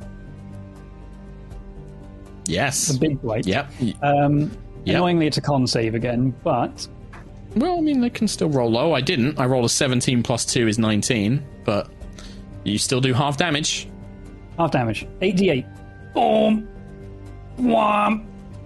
Yes. A big blight. Yep. Um, Yep. Annoyingly, it's a con save again, but Well, I mean, they can still roll low. I didn't. I rolled a seventeen plus two is nineteen, but you still do half damage. half damage. eight d eight. Boom. Wham.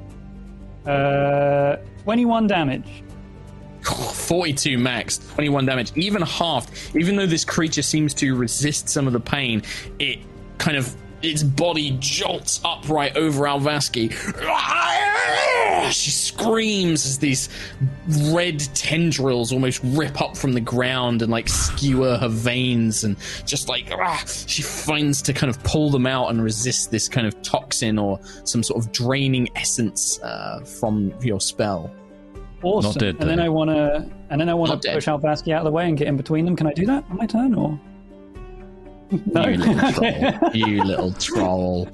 Uh, twenty-one damage. forty-two max, twenty-one damage, even halved. Even though this creature seems to resist some of the pain, it kind of, its body jolts upright over Alvaski. She screams as these red tendrils almost rip up from the ground and like skewer her veins, and just like ah, she finds to kind of pull them out and resist this kind of toxin or some sort of draining essence uh, from your spell. Awesome. Not dead, and then though. I want to, and then I want Not to dead. push Alvaski out of the way and get in between them. Can I do that on my turn, or no? You little troll. You little troll.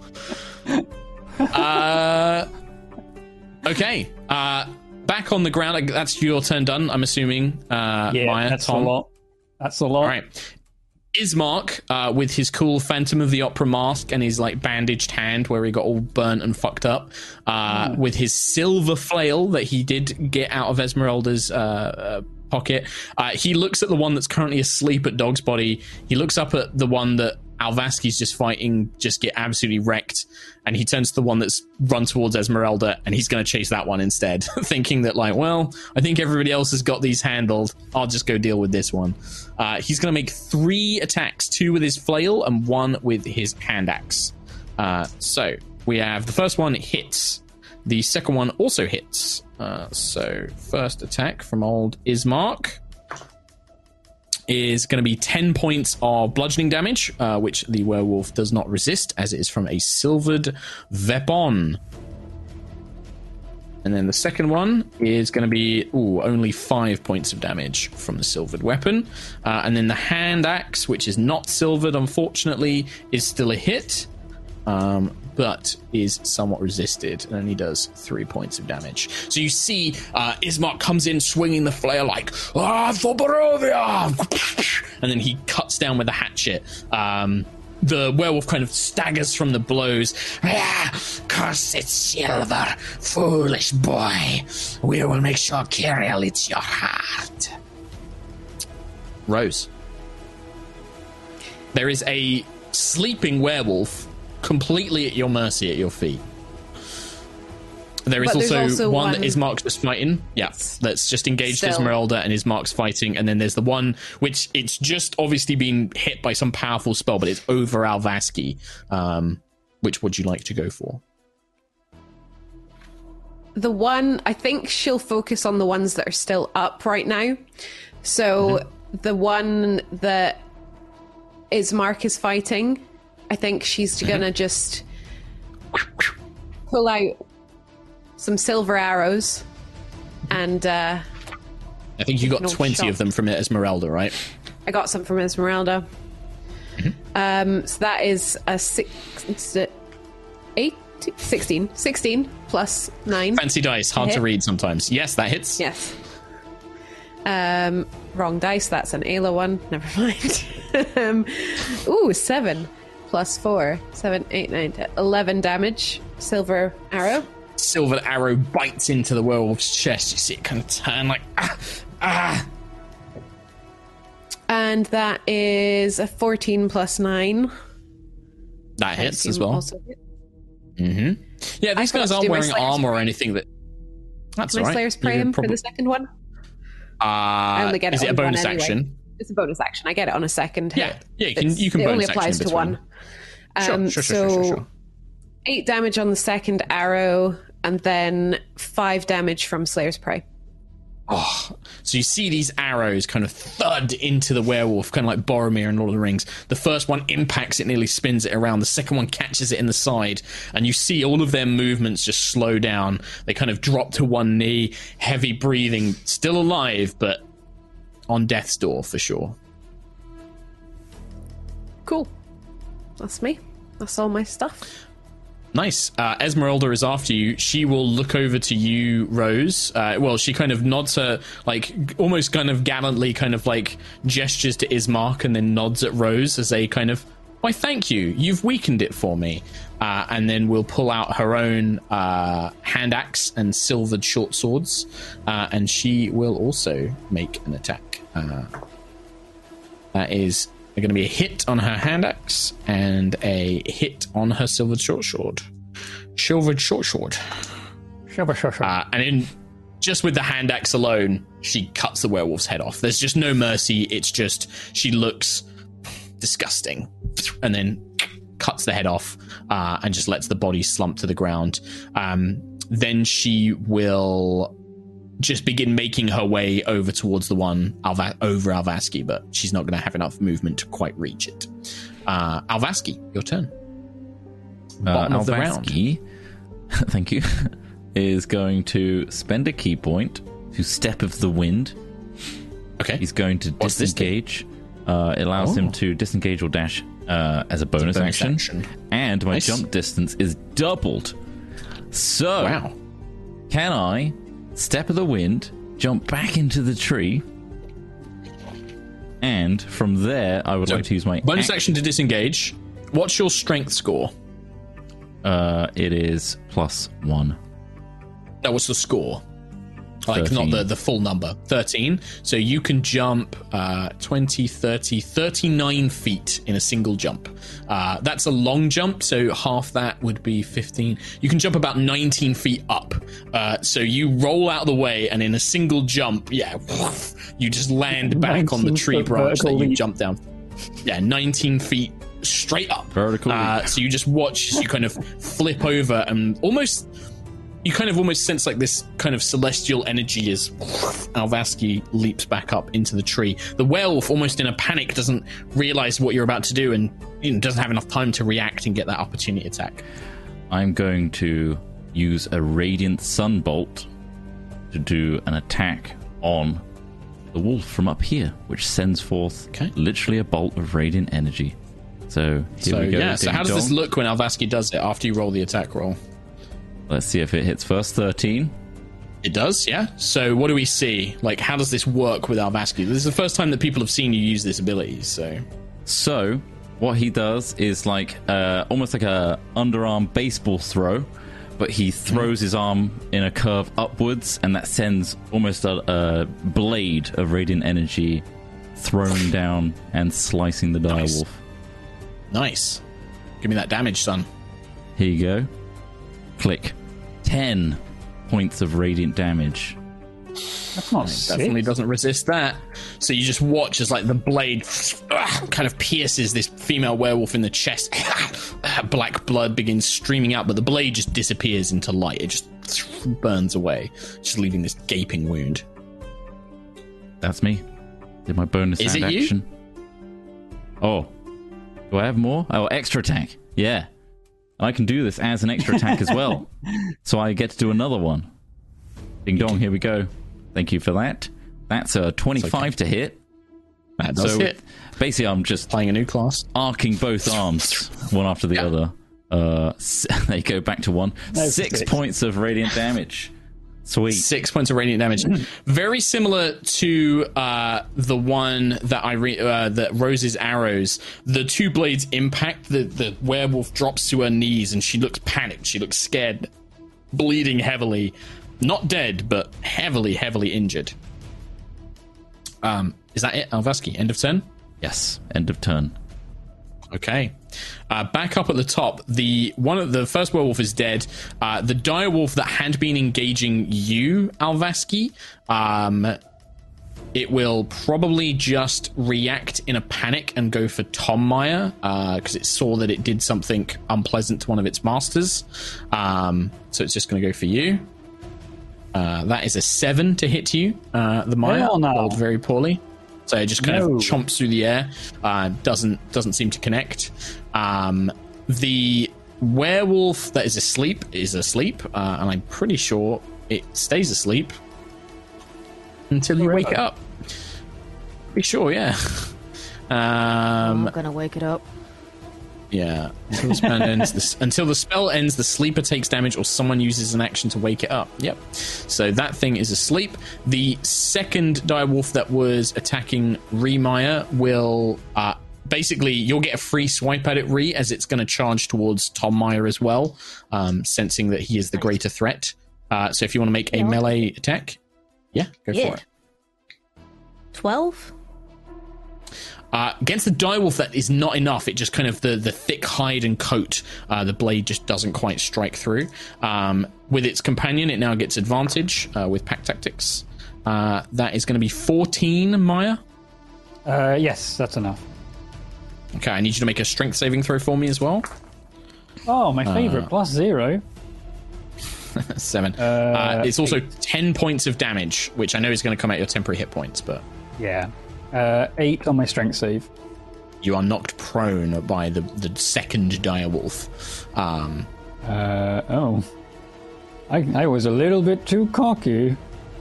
Uh, okay. Uh, back on the ground. like, That's your turn done, I'm assuming. Uh, Yeah, Maya, that's Tom. a lot. That's a lot. All right. Ismark, uh, with his cool Phantom of the Opera mask and his like bandaged hand where he got all burnt and fucked up, uh, with his silver flail that he did get out of Esmeralda's uh, uh, pocket, uh, he looks at the one that's currently asleep at Dog's body. He looks up at the one that Alvaski's just fighting, just get absolutely wrecked, and he turns to the one that's run towards Esmeralda, and he's going to chase that one instead, thinking that like, well, I think everybody else has got these handled. I'll just go deal with this one. Uh, he's going to make three attacks, two with his flail and one with his hand axe. Uh, so we have the first one hits. The second one also hits. Uh, so first attack from old Ismark is going to be ten points of bludgeoning damage, uh, which the werewolf does not resist, as it is from a silvered weapon. And then the second one is going to be ooh, only five points of damage from the silvered weapon. Uh, and then the hand axe, which is not silvered, unfortunately, is still a hit, um, but is somewhat resisted, and only does three points of damage. So you see uh, Ismark comes in swinging the flail like, ah, for Barovia! And then he cuts down with the hatchet. Um, the werewolf kind of staggers from the blows. Ah, cursed silver, foolish boy. We will make sure Kiriel eats your heart. Rose. There is a sleeping werewolf completely at your mercy at your feet. There is But there's also, also one, one- that Ismark's just fighting. Yeah, that's just engaged Still. Esmeralda, and Ismark's fighting. And then there's the one which it's just obviously been hit by some powerful spell, but it's over Alvaski. Um, which would you like to go for? The one, I think she'll focus on the ones that are still up right now. So Mm-hmm. the one that Ismark is fighting, I think she's Mm-hmm. gonna just pull out some silver arrows and uh, I think you got No twenty shot. of them from Esmeralda, right? I got some from Esmeralda. Mm-hmm. Um, so that is a six, it's a eight, sixteen. sixteen plus nine. Fancy dice, hard to Hit. read sometimes. Yes, that hits. Yes. Um, wrong dice. That's an Ayla one. Never mind. um, ooh, seven plus four. seven, eight, nine, ten, eleven damage. Silver arrow. Silver arrow bites into the werewolf's chest. You see it kind of turn like, ah, ah. And that is a fourteen plus nine. That hits as well. Hit. Mm-hmm. Yeah, these guys aren't wearing armor or anything. That That's my right. Slayer's Prey prob- for the second one? Uh, I only get it is it a bonus action? Anyway. It's a bonus action. I get it on a second hit. Yeah, yeah, you can, you can it bonus only applies action to one. Um, sure, sure, so sure, sure, sure. eight damage on the second arrow, and then five damage from Slayer's Prey. Oh, so you see these arrows kind of thud into the werewolf, kind of like Boromir in Lord of the Rings. The first one impacts it, nearly spins it around. The second one catches it in the side, and you see all of their movements just slow down. They kind of drop to one knee, heavy breathing, still alive, but on death's door for sure. Cool. That's me. That's all my stuff. Nice. Uh, Esmeralda is after you. She will look over to you, Rose. Uh, well, she kind of nods her, like, almost kind of gallantly kind of, like, gestures to Ismark and then nods at Rose as a kind of, why, thank you. You've weakened it for me. Uh, and then we'll pull out her own uh, hand axe and silvered short swords. Uh, and she will also make an attack. Uh, that is going to be a hit on her hand axe and a hit on her silvered short sword. Silvered short sword. Silver short sword. Uh, and in just with the hand axe alone, she cuts the werewolf's head off. There's just no mercy. It's just she looks disgusting, and then cuts the head off uh, and just lets the body slump to the ground. Um, then she will just begin making her way over towards the one Alva- over Alvaski, but she's not going to have enough movement to quite reach it. Uh, Alvaski, your turn. Bottom uh, of the round. Thank you. Is going to spend a key point to Step of the Wind. Okay. He's going to What's disengage. Uh, it allows oh. him to disengage or dash uh, as a bonus, a bonus action. action. And my Nice. jump distance is doubled. So, Wow. can I Step of the Wind, jump back into the tree, and from there I would So, like to use my bonus ac- action to disengage. What's your strength score? Uh, it is plus one. That was the score. Like, thirteen. not the, the full number. thirteen. So you can jump uh, twenty, thirty, thirty-nine feet in a single jump. Uh, that's a long jump, so half that would be fifteen. You can jump about nineteen feet up. Uh, so you roll out of the way, and in a single jump, yeah, you just land back on the tree branch that you jumped down. Yeah, nineteen feet straight up. Vertical Uh, leap. so you just watch as you kind of flip over and almost... You kind of almost sense like this kind of celestial energy as Alvaski leaps back up into the tree. The werewolf, almost in a panic, doesn't realize what you're about to do and you know, doesn't have enough time to react and get that opportunity attack. I'm going to use a Radiant Sunbolt to do an attack on the wolf from up here, which sends forth Okay. literally a bolt of radiant energy. So here So we go. yeah, so how does this ding-dong. look when Alvaski does it after you roll the attack roll? Let's see if it hits first. thirteen. It does, yeah. So what do we see? Like, how does this work with Alvaski? This is the first time that people have seen you use this ability, so... So what he does is like uh, almost like a underarm baseball throw, but he throws his arm in a curve upwards, and that sends almost a, a blade of radiant energy thrown down and slicing the direwolf. Nice. Give me that damage, son. Here you go. Click. ten points of radiant damage. That's not Definitely sick. doesn't resist that. So you just watch as like the blade kind of pierces this female werewolf in the chest. Black blood begins streaming out, but the blade just disappears into light. It just burns away, just leaving this gaping wound. That's me. Did my bonus Is hand it you? action. Oh. Do I have more? Oh, extra attack. Yeah. I can do this as an extra attack as well. So I get to do another one. Ding dong, here we go. Thank you for that. That's a twenty-five to hit. That does so hit. basically I'm just Playing a new class. arcing both arms, one after the Yeah. other. Uh, s- they go back to one. That's Six six. points of radiant damage. Sweet. Six points of radiant damage. Very similar to uh, the one that I re- uh, that Rose's arrows. The two blades impact. The, the werewolf drops to her knees and she looks panicked. She looks scared, bleeding heavily. Not dead, but heavily, heavily injured. Um, is that it, Alvaski? End of turn? Yes, end of turn. Okay. Uh, back up at the top, the one of the first werewolf is dead. Uh, the dire wolf that had been engaging you, Alvaski, um, it will probably just react in a panic and go for Tom Meyer because uh, it saw that it did something unpleasant to one of its masters. Um, so it's just going to go for you. Uh, that is a seven to hit you, uh, the Meyer. Hell no. Rolled very poorly. So it just kind No. of chomps through the air. Uh, doesn't doesn't seem to connect. Um, the werewolf that is asleep is asleep, uh, and I'm pretty sure it stays asleep until you wake it up. Pretty sure, yeah. Um, I'm gonna wake it up. yeah. Until the spell ends, the, until the spell ends, the sleeper takes damage, or someone uses an action to wake it up. Yep. So that thing is asleep. The second direwolf that was attacking Remire will uh, basically you'll get a free swipe at it, Re, as it's going to charge towards Tom Meyer as well, um, sensing that he is the greater threat. Uh, so if you want to make a Yeah. melee attack, yeah, go Yeah. for it. Twelve. Uh, against the direwolf, that is not enough. It just kind of the, the thick hide and coat, uh, the blade just doesn't quite strike through. Um, with its companion, it now gets advantage uh, with pack tactics. Uh, that is going to be fourteen, Maya. Uh, yes, that's enough. Okay, I need you to make a strength saving throw for me as well. Oh, my Uh, favorite, plus zero. Seven. Uh, Uh, it's also eight. ten points of damage, which I know is going to come at your temporary hit points, but Yeah. Uh, eight on my strength save. you are knocked prone by the, the second direwolf. Um, Uh, oh. I, I was a little bit too cocky.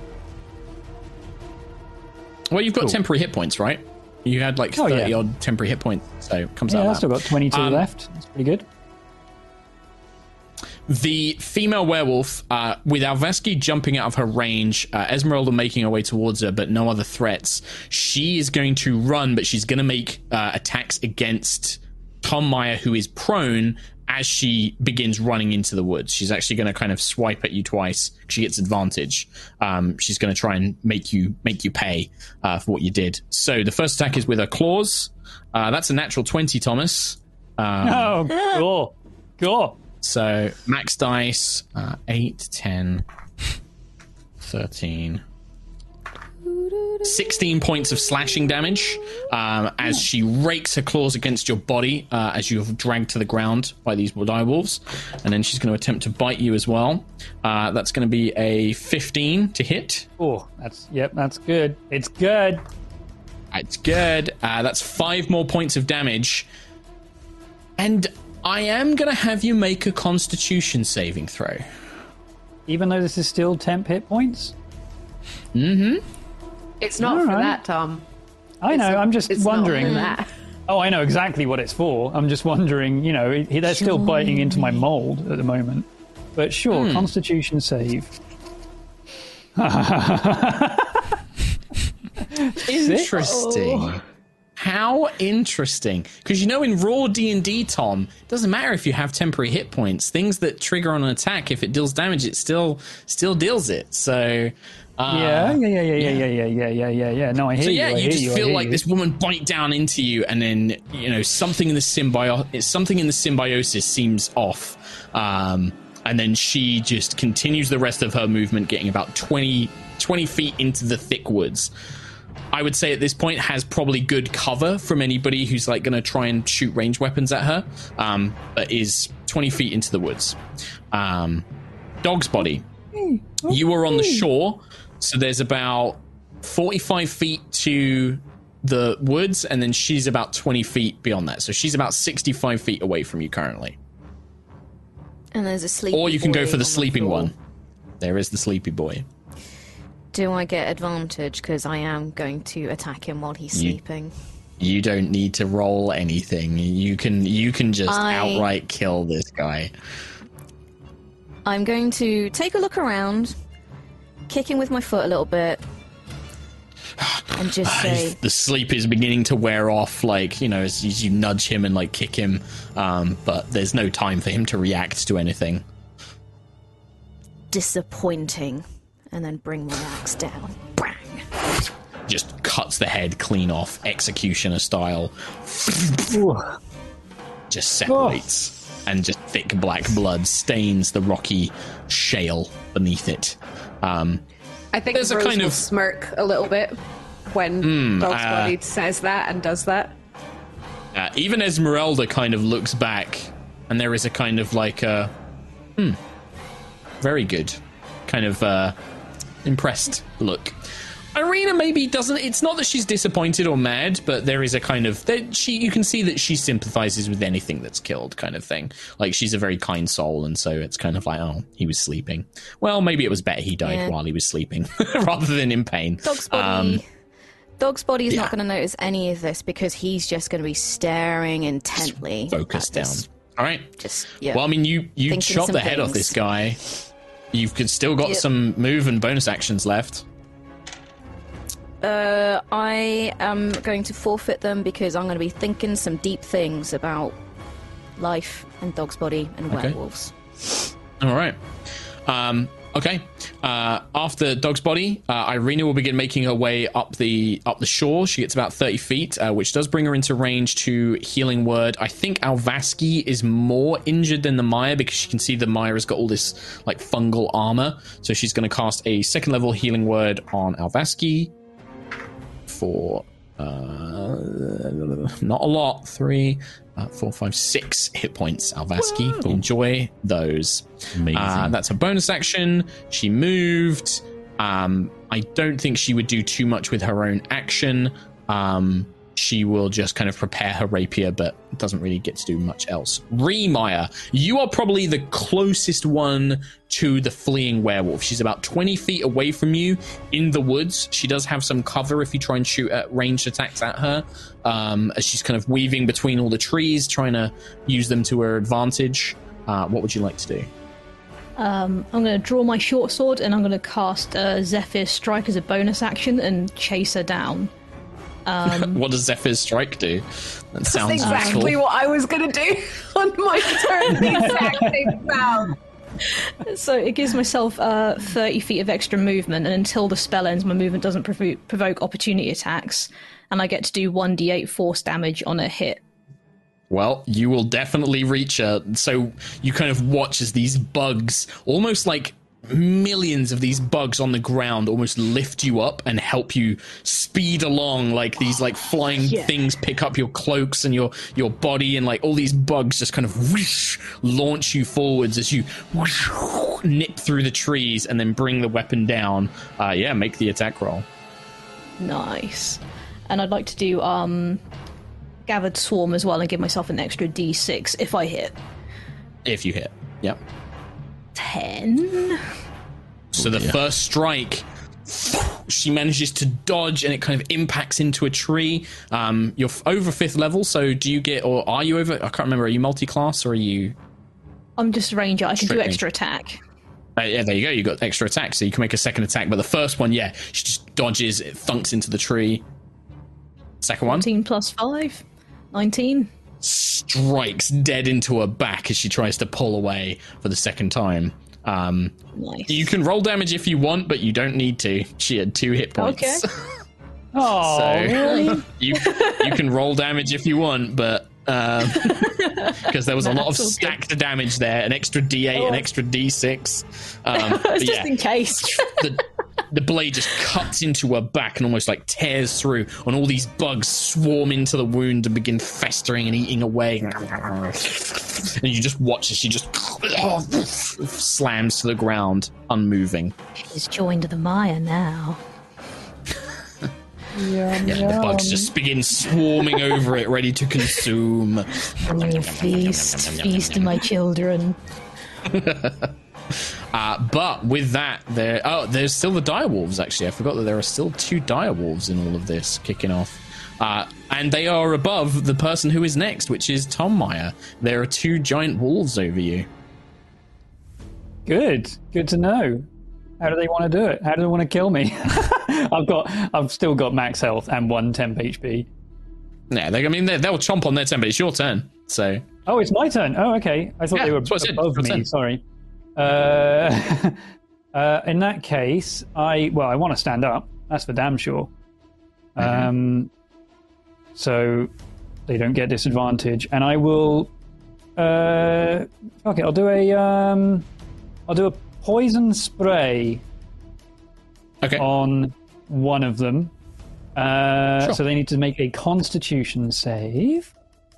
well, you've got Cool. temporary hit points, right? You had like Oh, yeah. thirty odd temporary hit points, so it comes Yeah, out. I've of still that. got twenty-two Um, left. That's pretty good. The female werewolf, uh, with Alvaski jumping out of her range, uh, Esmeralda making her way towards her, but no other threats, she is going to run, but she's going to make uh, attacks against Tom Meyer, who is prone, as she begins running into the woods. She's actually going to kind of swipe at you twice. She gets advantage. Um, she's going to try and make you make you pay uh, for what you did. So the first attack is with her claws. Uh, that's a natural twenty, Thomas. Um, Oh, cool. Cool. So max dice, uh, eight, ten, thirteen, sixteen points of slashing damage um, as she rakes her claws against your body uh, as you're dragged to the ground by these direwolves. And then she's going to attempt to bite you as well. Uh, that's going to be a fifteen to hit. Oh, that's, yep, that's good. It's good. It's good. Uh, that's five more points of damage. And I am going to have you make a Constitution saving throw. Even though this is still temp hit points? Mm-hmm. It's not All for right. that, Tom. I know, It's- I'm just it's not wondering. for that. Oh, I know exactly what it's for. I'm just wondering, you know, it, they're still biting into my mold at the moment. But sure, Hmm. Constitution save. Interesting. How interesting. Because you know in raw D and D, Tom, it doesn't matter if you have temporary hit points. Things that trigger on an attack, if it deals damage, it still still deals it. So uh, Yeah, yeah, yeah, yeah, yeah, yeah, yeah, yeah, yeah, yeah, yeah. No, I hear So you. yeah, I you hear just you, I feel hear like you. this woman bite down into you, and then you know something in the symbio it's something in the symbiosis seems off, um, and then she just continues the rest of her movement, getting about twenty, twenty feet into the thick woods. I would say at this point has probably good cover from anybody who's like going to try and shoot range weapons at her, um, but is twenty feet into the woods. Um, Dog's body. You are on the shore, so there's about forty-five feet to the woods, and then she's about twenty feet beyond that. So she's about sixty-five feet away from you currently. And there's a sleepy Or you can go boy for the on sleeping floor. one. There is the sleepy boy. Do I get advantage because I am going to attack him while he's You- sleeping? You don't need to roll anything. You can you can just I- outright kill this guy. I'm going to take a look around kicking with my foot a little bit, and just say, the sleep is beginning to wear off, like, you know, as, as you nudge him and like kick him, um, but there's no time for him to react to anything. disappointing, and then bring my axe down. Bang! Just cuts the head clean off, executioner style. Just separates, and just thick black blood stains the rocky shale beneath it. Um, I think there's Rose a kind will of smirk a little bit when Mm, Dog's uh, Body says that and does that. uh, even Esmeralda kind of looks back, and there is a kind of like a hmm, very good, kind of uh, impressed look. Irina maybe doesn't. It's not that she's disappointed or mad, but there is a kind of that she. You can see that she sympathizes with anything that's killed, kind of thing. Like, she's a very kind soul, and so it's kind of like, oh, he was sleeping. Well, maybe it was better he died Yeah. while he was sleeping, rather than in pain. Dog's body. Um, Dog's body is yeah. not going to notice any of this because he's just going to be staring intently. focus at down. this. All right. Just yeah. Well, I mean, you you Thinking chop some the head off things. this guy. You've could still got Yep. some move and bonus actions left. Uh, I am going to forfeit them because I'm going to be thinking some deep things about life and Dog's body and Okay. werewolves. All right. Um, okay. Uh, after Dog's body, uh, Irina will begin making her way up the up the shore. She gets about thirty feet, uh, which does bring her into range to Healing Word. I think Alvaski is more injured than the Maya because you can see the Maya has got all this like fungal armor. So she's going to cast a second level Healing Word on Alvaski for uh, not a lot. Three, uh, four, five, six hit points. Alvaski, enjoy those. Amazing. Uh, that's a bonus action. She moved. Um, I don't think she would do too much with her own action. Um, she will just kind of prepare her rapier, but doesn't really get to do much else. Remaya, you are probably the closest one to the fleeing werewolf. She's about twenty feet away from you in the woods. She does have some cover if you try and shoot at ranged attacks at her, um, as she's kind of weaving between all the trees, trying to use them to her advantage. Uh, what would you like to do? Um, I'm going to draw my short sword and I'm going to cast uh, Zephyr Strike as a bonus action and chase her down. What does Zephyr's Strike do? That sounds That's exactly useful. what I was going to do on my turn. The exact same sound. So it gives myself uh, thirty feet of extra movement, and until the spell ends, my movement doesn't provo- provoke opportunity attacks, and I get to do one d eight force damage on a hit. Well, you will definitely reach her. So you kind of watch as these bugs, almost like millions of these bugs on the ground, almost lift you up and help you speed along. Like these like flying Yeah. things pick up your cloaks and your your body, and like all these bugs just kind of whoosh, launch you forwards as you whoosh, nip through the trees and then bring the weapon down. Uh, yeah, make the attack roll. Nice. And I'd like to do um, Gathered Swarm as well and give myself an extra d six if I hit. If you hit. Yep. ten. So the first strike, she manages to dodge, and it kind of impacts into a tree. Um, you're f- over fifth level, so do you get, or are you over? I can't remember. Are you multi-class or are you? I'm just a ranger. I can Straight do range. extra attack. Uh, yeah, there you go. You got extra attack, so you can make a second attack. But the first one, yeah, she just dodges, it thunks into the tree. Second one fourteen plus five. nineteen. strikes dead into her back as she tries to pull away for the second time. Um, Nice. you can roll damage if you want, but you don't need to. She had two hit points. Okay. Oh, So- really? you you can roll damage if you want, but because there was a lot of That's all good. stacked damage there, an extra D eight, an extra D six. Um, but Just yeah, in case. the, the blade just cuts into her back and almost like tears through, and all these bugs swarm into the wound and begin festering and eating away. And you just watch as she just slams to the ground, unmoving. She's joined the Maya now. Yeah, the bugs just begin swarming over it, ready to consume. Oh, feast, feast, my children. Uh, but with that, there oh, there's still the direwolves. Actually, I forgot that there are still two direwolves in all of this kicking off, uh, and they are above the person who is next, which is Tom Meyer. There are two giant wolves over you. Good. Good to know. How do they want to do it? How do they want to kill me? I've got, I've still got max health and one temp H P. Yeah, they, I mean, they, they'll chomp on their turn, but it's your turn, so... Oh, it's my turn. Oh, okay. I thought Yeah, they were that's what I said. above Your me. turn. Sorry. Uh, uh, in that case, I well, I want to stand up. That's for damn sure. Mm-hmm. Um, so they don't get disadvantage, and I will. Uh, okay, I'll do a. Um, I'll do a poison spray Okay. on one of them. Uh, Sure. So they need to make a Constitution save.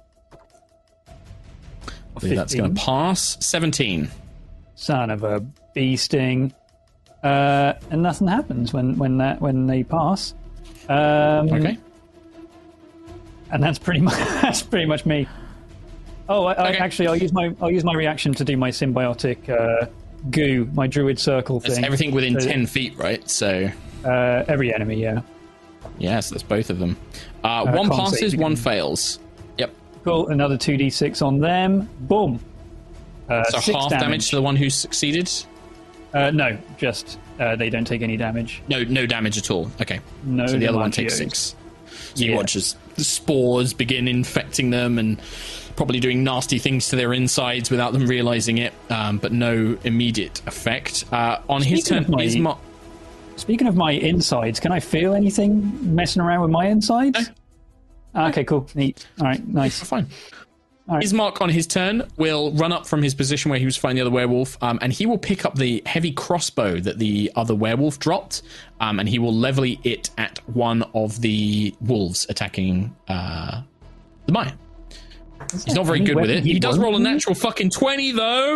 I believe that's going to pass. seventeen. Son of a bee sting. Uh, and nothing happens when, when that when they pass. Um, Okay. And that's pretty much that's pretty much me. Oh, I, I, Okay. actually, I'll use my I'll use my reaction to do my symbiotic uh, goo, my druid circle That's thing. everything within So, ten feet, right? So, Uh, every enemy, yeah. yes, that's both of them. Uh, Uh, one con passes, save one again. fails. Yep. Cool. Another two d six on them. Boom. Uh, So six half damage. to the one who succeeded? Uh, no, just uh, they don't take any damage. No, no damage at all. Okay. No So the other one takes damagios. six. So you Yeah. watch as the spores begin infecting them and probably doing nasty things to their insides without them realizing it, um, but no immediate effect. Uh, on his Speaking turn, of my- Ismark. Speaking of my insides, can I feel anything messing around with my insides? Ah, okay, cool. Neat. All right, nice. Fine. All right. Ismark on his turn will run up from his position where he was fighting the other werewolf, um, and he will pick up the heavy crossbow that the other werewolf dropped, um, and he will level it at one of the wolves attacking uh, the Maya. He's not very any good with weapon it. he He does won't roll a use? natural fucking twenty, though.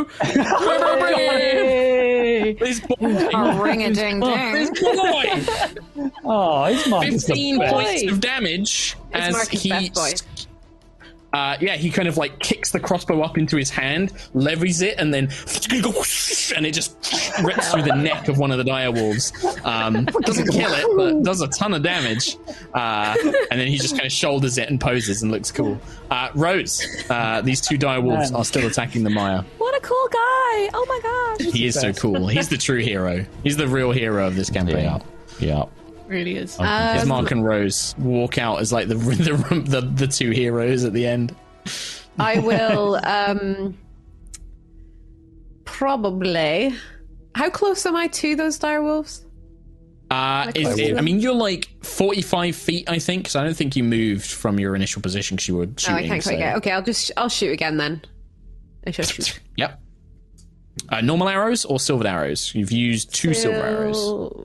This boy. Ring a ding This ding. boy. Oh, it's my fifteen best. points of damage as Marcus he best boy. uh, yeah, he kind of like kicks the crossbow up into his hand, levies it, and then and it just rips through the neck of one of the dire wolves. Um, doesn't kill it, but does a ton of damage. Uh, and then he just kind of shoulders it and poses and looks cool. Uh, Rose, uh, these two dire wolves Man. are still attacking the Maya. What a cool guy! Oh my gosh. He is so cool. He's the true hero. He's the real hero of this campaign. Yeah. Yeah. Really is. As Mark and Rose walk out as like the the the, the two heroes at the end. I will um, probably. How close am I to those dire wolves? Uh, is close it, to I mean, you're like forty-five feet, I think. So I don't think you moved from your initial position because you were shooting. Oh, I can't quite so- get. Okay, I'll just I'll shoot again then. I shall shoot. Yep. Uh, normal arrows or silvered arrows? You've used two silver arrows.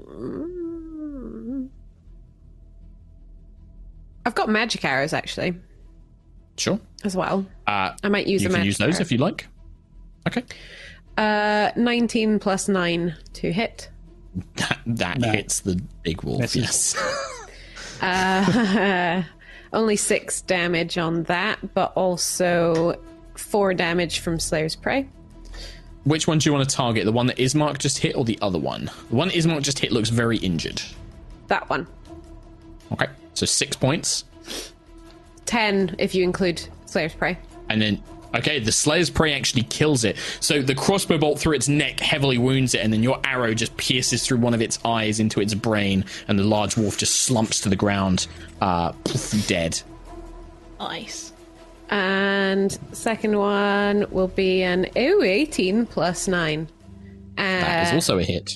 I've got magic arrows actually Sure. as well. Uh, I might use you a can magic use those arrow. if you like. Okay. Uh, nineteen plus nine to hit. That, that No. hits the big wolf. Misses. Yes. Uh, only six damage on that, but also four damage from Slayer's Prey. Which one do you want to target? The one that Ismark just hit or the other one? The one Ismark just hit looks very injured. That one. Okay. So six points. Ten if you include Slayer's Prey. And then, okay, the Slayer's Prey actually kills it. So the crossbow bolt through its neck heavily wounds it, and then your arrow just pierces through one of its eyes into its brain, and the large wolf just slumps to the ground, uh, poof, dead. Nice. And second one will be an ooh, eighteen plus nine. Uh, That is also a hit.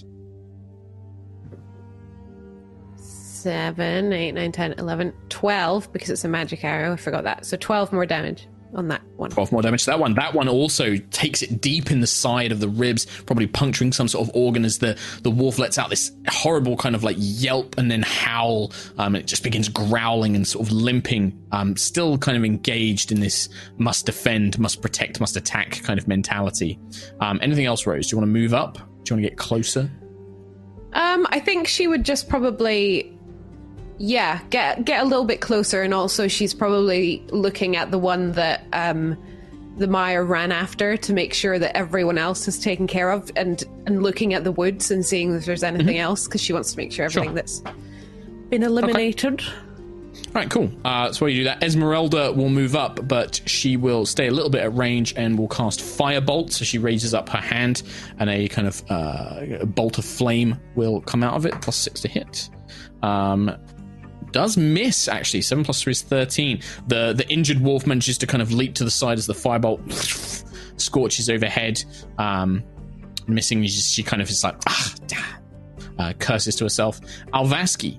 seven, eight, nine, ten, eleven, twelve, because it's a magic arrow. I forgot that. So twelve more damage on that one. twelve more damage to that one. That one also takes it deep in the side of the ribs, probably puncturing some sort of organ as the, the wolf lets out this horrible kind of like yelp and then howl. Um, and it just begins growling and sort of limping, um, still kind of engaged in this must defend, must protect, must attack kind of mentality. Um, anything else, Rose? Do you want to move up? Do you want to get closer? Um, I think she would just probably, yeah, get get a little bit closer, and also she's probably looking at the one that um, the Maya ran after to make sure that everyone else is taken care of, and and looking at the woods and seeing if there's anything else, because she wants to make sure everything Sure. that's been eliminated. All right, cool. Uh, so while you do that, Esmeralda will move up, but she will stay a little bit at range and will cast Firebolt. So she raises up her hand, and a kind of uh, a bolt of flame will come out of it, plus six to hit. Um, does miss, actually. seven plus three is thirteen. The, the injured wolf manages to kind of leap to the side as the Firebolt scorches overhead. Um, missing, she kind of is like, ah, damn. Uh, curses to herself. Alvaski.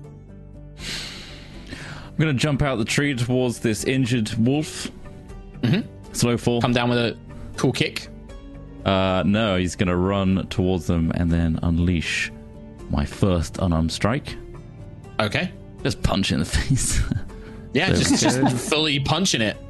I'm going to jump out the tree towards this injured wolf. Mm-hmm. Slow fall. Come down with a cool kick. Uh, no, he's going to run towards them and then unleash my first unarmed strike. Okay. Just punch in the face. Yeah, just, just fully punching it.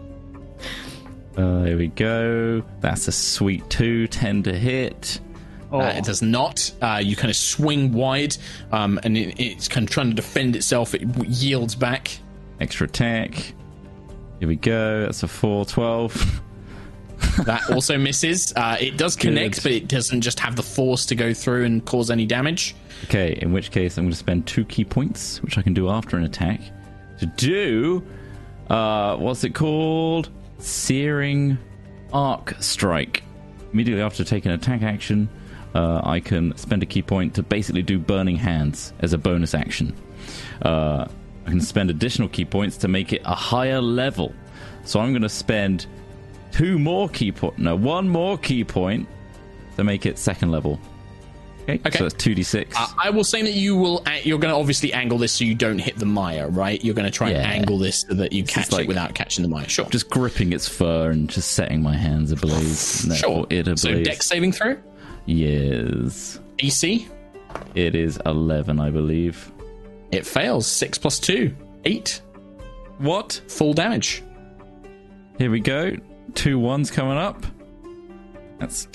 Uh, here we go. That's a sweet two, ten to hit. Oh. Uh, it does not. Uh, you kind of swing wide, um, and it, it's kind of trying to defend itself. It yields back. Extra attack. Here we go. That's a four, twelve. That also misses. Uh, it does connect, Good. But it doesn't just have the force to go through and cause any damage. Okay, in which case I'm going to spend two key points, which I can do after an attack, to do, uh, what's it called? Searing Arc Strike. Immediately after taking an attack action, uh, I can spend a key point to basically do Burning Hands as a bonus action. Uh, I can spend additional key points to make it a higher level. So I'm going to spend two more key points, no, one more key point to make it second level. Okay, okay. So that's two d six. Uh, I will say that you will. You're going to obviously angle this so you don't hit the Maya, right? You're going to try yeah. and angle this so that you this catch like it without catching the Maya. Sure. Just gripping its fur and just setting my hands ablaze. And sure. It ablaze. So dex saving throw. Yes. D C. It is eleven, I believe. It fails. Six plus two, eight. What? Full damage. Here we go. Two ones coming up. That's.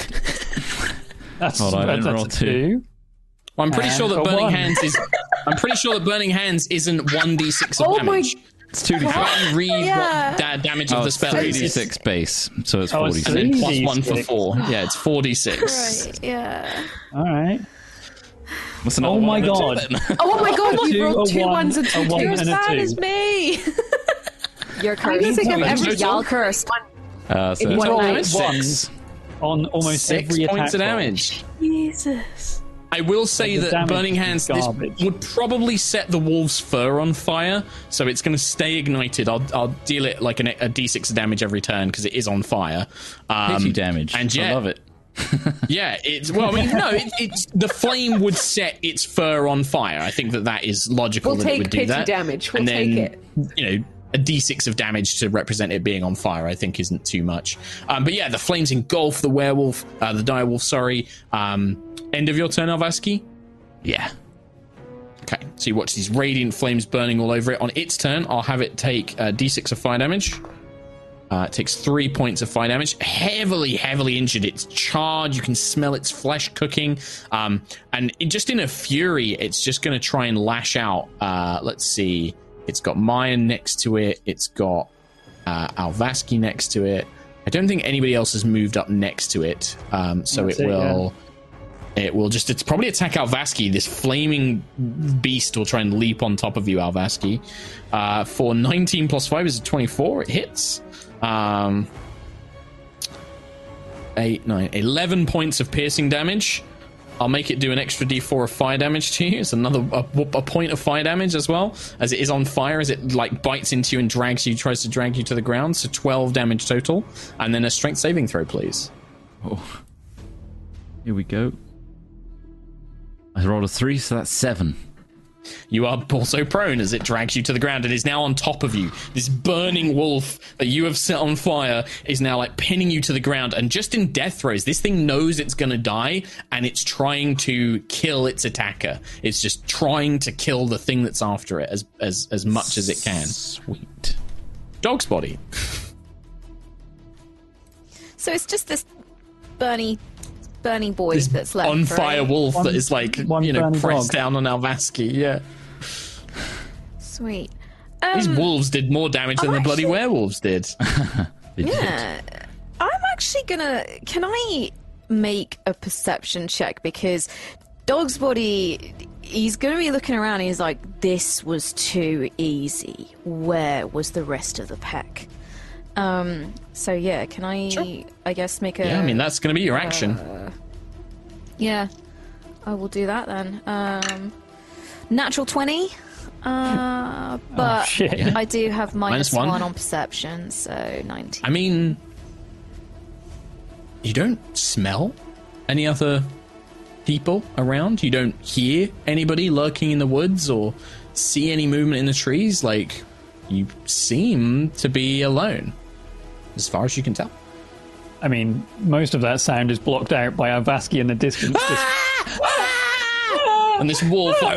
That's, Hold on, I didn't roll two. two. Well, I'm pretty And sure that Burning one. Hands is. I'm pretty sure that Burning Hands isn't one d six of Oh damage. my- It's two d six. How about you read Yeah. what da- damage Oh, of the it's spell three is? d six base, so it's Oh, four it's d six. And then plus three d one for six. four. Yeah, it's four d six. Right, yeah. All right. What's another Oh my one? god. Oh my god, Two, you rolled a two one, ones and a two one, You're twos. as and a bad two. as me. You're I'm cursed. using Total? every Y'all cursed. Uh, so In it's one all night. Six. On almost Six every attack points of roll. damage. Jesus. I will say The that damage Burning is Hands this garbage. would probably set the wolf's fur on fire, so it's going to stay ignited. I'll, I'll deal it like an, a d six damage every turn because it is on fire. Um, Pity damage. And yeah, I love it. yeah, it's well. I mean, no, it, it's the flame would set its fur on fire. I think that that is logical. We'll that it take would do pity that. damage. We'll and then, take it. You know, a d six of damage to represent it being on fire, I think, isn't too much. Um, but yeah, the flames engulf the werewolf, uh, the direwolf. Sorry. Um, end of your turn, Alvaski. Yeah. Okay, so you watch these radiant flames burning all over it. On its turn, I'll have it take uh, d six of fire damage. Uh, it takes three points of fire damage. Heavily, heavily injured. It's charred. You can smell its flesh cooking. Um, and it, just in a fury, it's just going to try and lash out. Uh, let's see. It's got Maya next to it. It's got uh, Alvaski next to it. I don't think anybody else has moved up next to it. Um, so That's it it, will... It will just, it's probably attack Alvaski. This flaming beast will try and leap on top of you, Alvaski. Uh, for nineteen plus five is a twenty-four. It hits. Um, eight, nine, eleven points of piercing damage. I'll make it do an extra d four of fire damage to you. It's another a, a point of fire damage as well, as it is on fire, as it like bites into you and drags you, tries to drag you to the ground. So twelve damage total. And then a strength saving throw, please. Oh. Here we go. I rolled a three, so that's seven. You are also prone as it drags you to the ground. It is now on top of you. This burning wolf that you have set on fire is now like pinning you to the ground. And just in death throes, this thing knows it's going to die and it's trying to kill its attacker. It's just trying to kill the thing that's after it as as, as much as it can. Sweet. Dog's body. So it's just this Bernie, Bernie boy This that's left. on fire right? wolf One- that is like, one you know, burning pressed dog. down on Alvaski. Yeah. Sweet. These Um, wolves did more damage than I'm the bloody actually- werewolves did. They did. Yeah. I'm actually gonna. Can I make a perception check? Because Dog's body, he's going to be looking around. And he's like, "This was too easy. Where was the rest of the pack?" Um. So yeah, can I? Sure. I guess make a. Yeah, I mean that's going to be your action. Uh, yeah, I will do that then. Um, natural twenty. Uh, but oh, shit. I do have minus, minus one. one on perception, so nineteen. I mean, you don't smell any other people around. You don't hear anybody lurking in the woods or see any movement in the trees. Like, you seem to be alone, as far as you can tell. I mean, most of that sound is blocked out by Avasky in the distance. Just... and this wolf, like,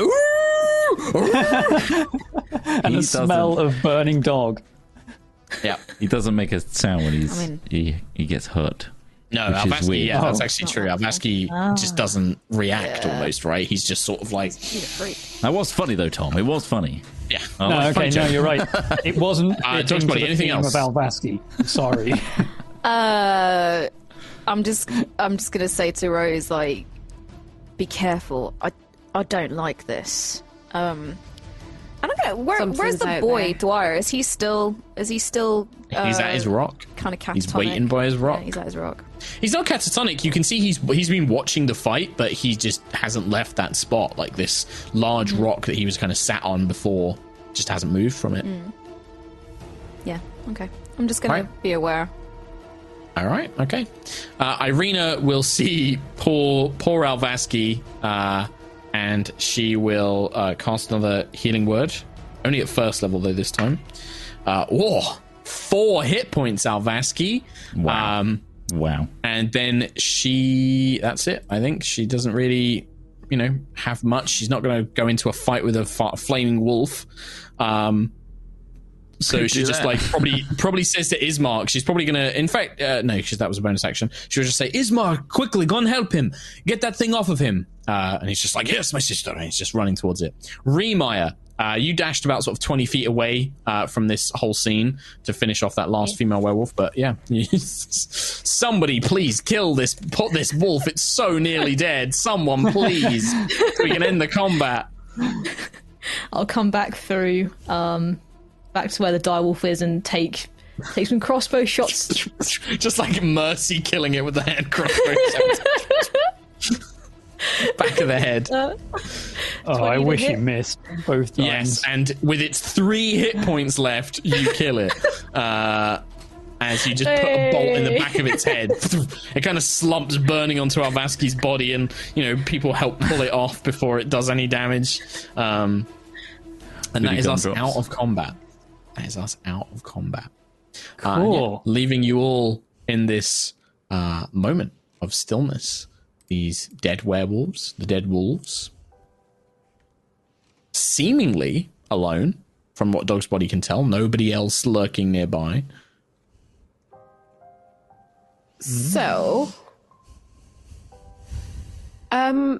and He the smell doesn't- of burning dog. yeah. He doesn't make a sound when he's I mean- he, he gets hurt. No, Which is Alvaski, weird. yeah, that's Oh. actually true. Alvaski just doesn't react almost, right? He's just sort of like, That was funny though, Tom. It was funny. yeah. Oh, No, Funny okay, no, joke. you're right. It wasn't Uh, fitting Dogs to Buddy, the anything theme else? of Alvaski. Sorry. Uh, I'm just, I'm just gonna say to Rose, like, be careful. I, I don't like this. Um, I don't know. Where, Something's where's the out boy there. Dwyer? Is he still? Is he still? Uh, He's at his rock. Kind of catatonic. He's waiting by his rock. Yeah, he's at his rock. He's not catatonic. You can see he's he's been watching the fight, but he just hasn't left that spot. Like this large Mm. rock that he was kind of sat on before, just hasn't moved from it. Mm. Yeah. Okay. I'm just gonna Right. be aware. All right. Okay. Uh, Irina will see poor poor Alvaski, uh, and she will uh, cast another healing word. Only at first level though this time. Uh, whoa, four hit points, Alvaski. Wow. Um, Wow. and then she that's it. I think she doesn't really you know have much. She's not going to go into a fight with a fa- flaming wolf. um so Could she do just that. like probably probably says to Ismark, she's probably gonna, in fact, uh, no, because that was a bonus action. She'll just say, Ismark, quickly go and help him, get that thing off of him. Uh and he's just like, yes, my sister, and he's just running towards it. Remire, Uh, you dashed about sort of twenty feet away uh, from this whole scene to finish off that last female werewolf. But yeah, somebody please kill this, put this wolf. It's so nearly dead. Someone please, so we can end the combat. I'll come back through, um, back to where the direwolf is and take take some crossbow shots. Just like Mercy killing it with the hand crossbow. Back of the head. Uh, Oh, I to wish hit. you missed both times. Yes, and with its three hit points left, you kill it. Uh, as you just put a bolt in the back of its head. It kind of slumps burning onto Alvaski's body, and you know people help pull it off before it does any damage. Um, and that Really is us gumdrops. out of combat. That is us out of combat. Uh, Cool. yeah, leaving you all in this uh, moment of stillness. These dead werewolves, the dead wolves, seemingly alone, from what Dog's Body can tell. Nobody else lurking nearby. So, um,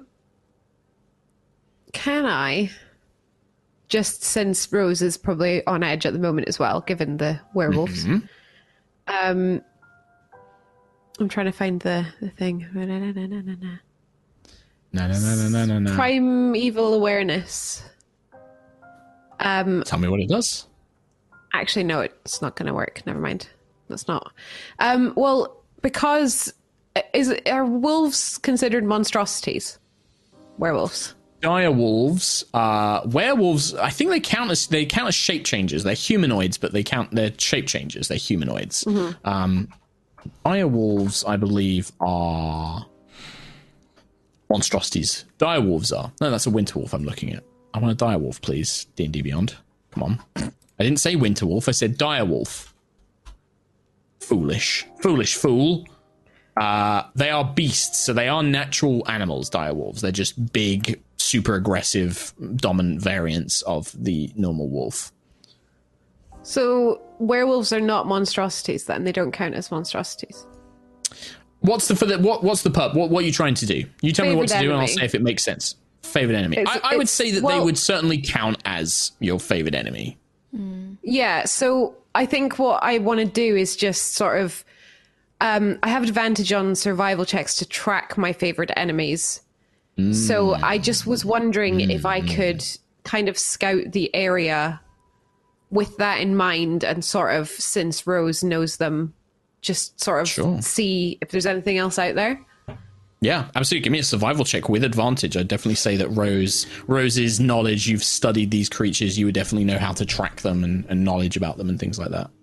can I, just since Rose is probably on edge at the moment as well, given the werewolves, um, I'm trying to find the, the thing. No, no, no, no, no, no, no. Primeval awareness. Um, Tell me what it does. Actually, no, it's not going to work. Never mind. That's not. Um, well, because is are wolves considered monstrosities? Werewolves. Dire wolves, uh, werewolves. I think they count as they count as shape changes. They're humanoids, but they count they're shape changes. They're humanoids. Um, dire wolves, I believe, are monstrosities. Dire wolves are. No, that's a winter wolf I'm looking at. I want a dire wolf, please. D and D Beyond. Come on. I didn't say winter wolf. I said dire wolf. Foolish. Foolish fool. Uh, they are beasts, so they are natural animals, dire wolves. They're just big, super aggressive, dominant variants of the normal wolf. So werewolves are not monstrosities then? They don't count as monstrosities? What's the for the what? What's the pub? What, what are you trying to do? You tell me what to Favorite do, and I'll enemy. say if it makes sense. Favorite enemy. It's- I, I would it's- say that they well- would certainly count as your favorite enemy. Yeah, so I think what I want to do is just sort of... Um, I have advantage on survival checks to track my favorite enemies. Mm. So I just was wondering mm. if I could kind of scout the area with that in mind, and sort of, since Rose knows them, just sort of sure. see if there's anything else out there. Yeah, absolutely. Give me a survival check with advantage. I'd definitely say that Rose, Rose's knowledge, you've studied these creatures, you would definitely know how to track them and, and knowledge about them and things like that.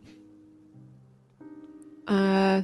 Uh,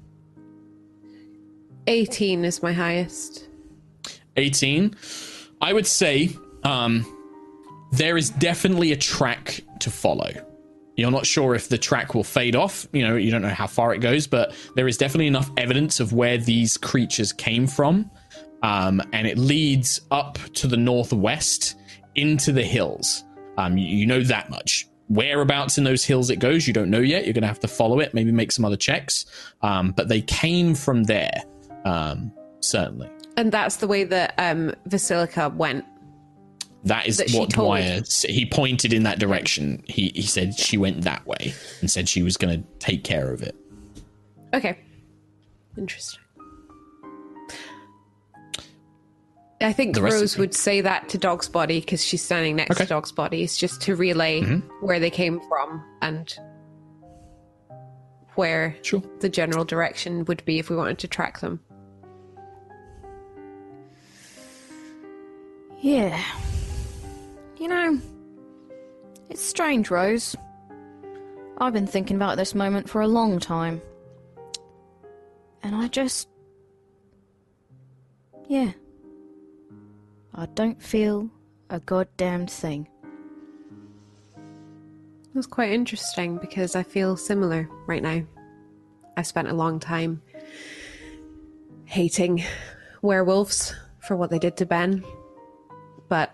eighteen is my highest. eighteen. I would say um, there is definitely a track to follow. You're not sure if the track will fade off. You know, you don't know how far it goes, but there is definitely enough evidence of where these creatures came from. Um, and it leads up to the northwest into the hills. Um, you, you know that much. Whereabouts in those hills it goes, you don't know yet. You're going to have to follow it, maybe make some other checks. Um, but they came from there, um, certainly. And that's the way that um, Vasilica went. That is that what Dwyer, he pointed in that direction. He he said she went that way and said she was going to take care of it. Okay. Interesting. I think Rose would say that to Dog's Body because she's standing next okay. to Dog's Body. It's just to relay mm-hmm. where they came from and where sure. the general direction would be if we wanted to track them. Yeah. You know, it's strange, Rose. I've been thinking about this moment for a long time. And I just... Yeah. I don't feel a goddamn thing. It was quite interesting because I feel similar right now. I've spent a long time hating werewolves for what they did to Ben. But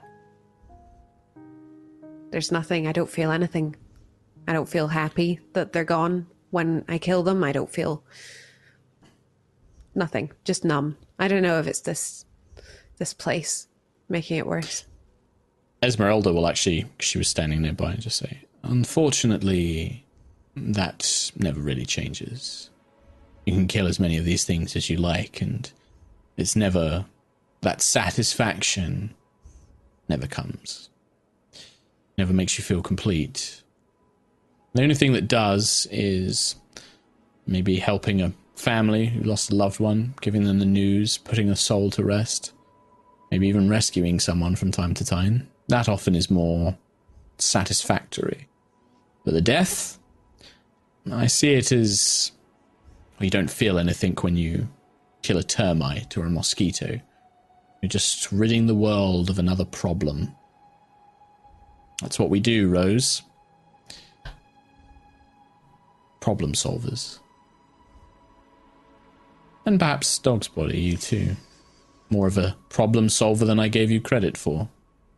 there's nothing. I don't feel anything. I don't feel happy that they're gone when I kill them. I don't feel nothing. Just numb. I don't know if it's this this place making it worse. Esmeralda will actually, she was standing nearby, and just say, unfortunately, that never really changes. You can kill as many of these things as you like, and it's never, that satisfaction never comes. Never makes you feel complete. The only thing that does is maybe helping a family who lost a loved one, giving them the news, putting a soul to rest, maybe even rescuing someone from time to time. That often is more satisfactory. But the death, I see it as, well, you don't feel anything when you kill a termite or a mosquito. You're just ridding the world of another problem. That's what we do, Rose. Problem solvers. And perhaps Dog's Body, you too. More of a problem solver than I gave you credit for.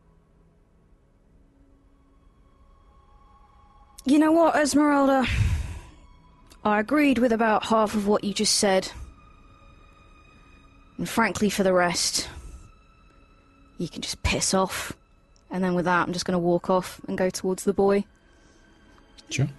You know what, Esmeralda? I agreed with about half of what you just said. And frankly, for the rest, you can just piss off. And then with that, I'm just going to walk off and go towards the boy. Sure.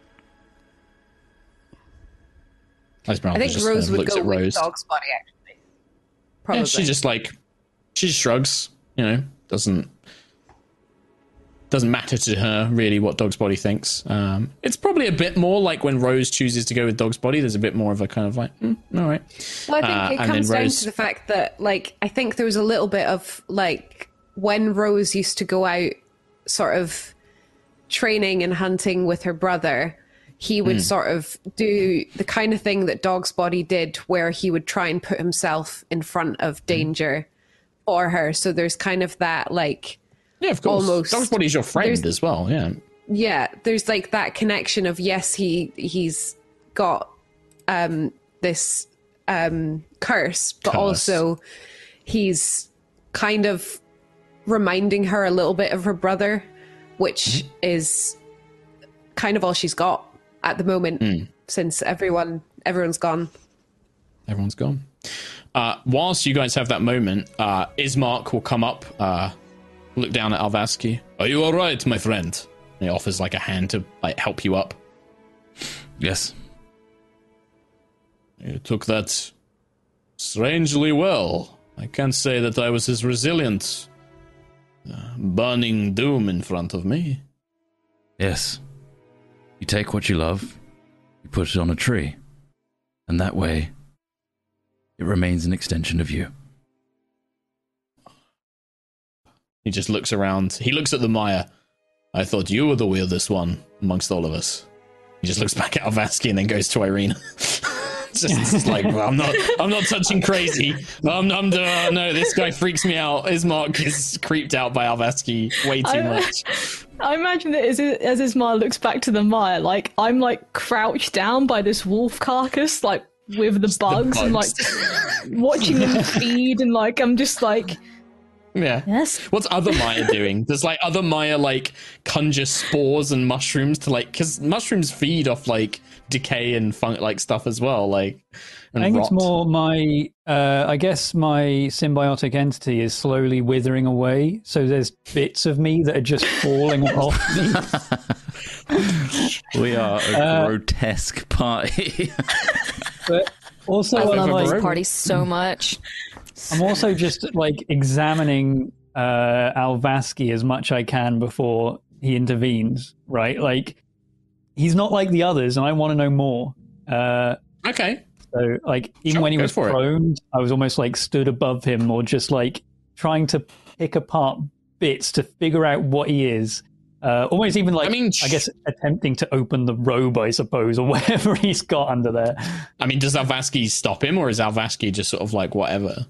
Esmeralda I think just, Rose uh, would looks go at with Rose. Dog's Body, actually. Probably. Yeah, she just like, she just shrugs, you know, doesn't, doesn't matter to her really what Dog's Body thinks. Um, it's probably a bit more like when Rose chooses to go with Dog's Body, there's a bit more of a kind of like, mm, all right. Well, I think uh, it comes down Rose... to the fact that, like, I think there was a little bit of, like, when Rose used to go out sort of training and hunting with her brother, he would mm. sort of do the kind of thing that Dog's Body did, where he would try and put himself in front of danger mm. for her. So there's kind of that, like, yeah, of course. Almost, Dog's Body's your friend as well, yeah. Yeah, there's like that connection of, yes, he he's got um, this um, curse, but curse. also he's kind of reminding her a little bit of her brother, which mm-hmm. is kind of all she's got at the moment, mm. since everyone everyone's gone. Everyone's gone. Uh, whilst you guys have that moment, uh, Ismark will come up, uh, look down at Alvaski. Are you all right, my friend? And he offers like a hand to like help you up. Yes. You took that strangely well. I can't say that I was as resilient. Uh, burning doom in front of me. Yes. You take what you love, you put it on a tree, and that way, it remains an extension of you. He just looks around. He looks at the Maya. I thought you were the weirdest one amongst all of us. He just looks back at Alvaski and then goes to Irina. It's just, it's just like, well, I'm not, I'm not touching crazy. I'm, I'm, uh, no, this guy freaks me out. Ismark is creeped out by Alvaski way too I, much. I imagine that as, as Ismail looks back to the Maya, like, I'm like crouched down by this wolf carcass, like with the bugs, the and like watching them feed, and like I'm just like, yeah. Yes. What's other Maya doing? Does like other Maya like conjure spores and mushrooms to like, because mushrooms feed off like decay and funk like stuff as well, like. And I think rot. it's more my. Uh, I guess my symbiotic entity is slowly withering away. So there's bits of me that are just falling off me. We are a Uh, grotesque party. But also, I I'm love like, this party so much. I'm also just like examining uh, Alvaski as much I can before he intervenes. Right, like he's not like the others, and I want to know more. Uh, Okay. so, like, even Sure, when he go was for it. prone, I was almost like stood above him, or just like trying to pick apart bits to figure out what he is. Uh, almost even like, I I, mean, guess, attempting to open the robe, I suppose, or whatever he's got under there. I mean, does Alvaski stop him, or is Alvaski just sort of like whatever?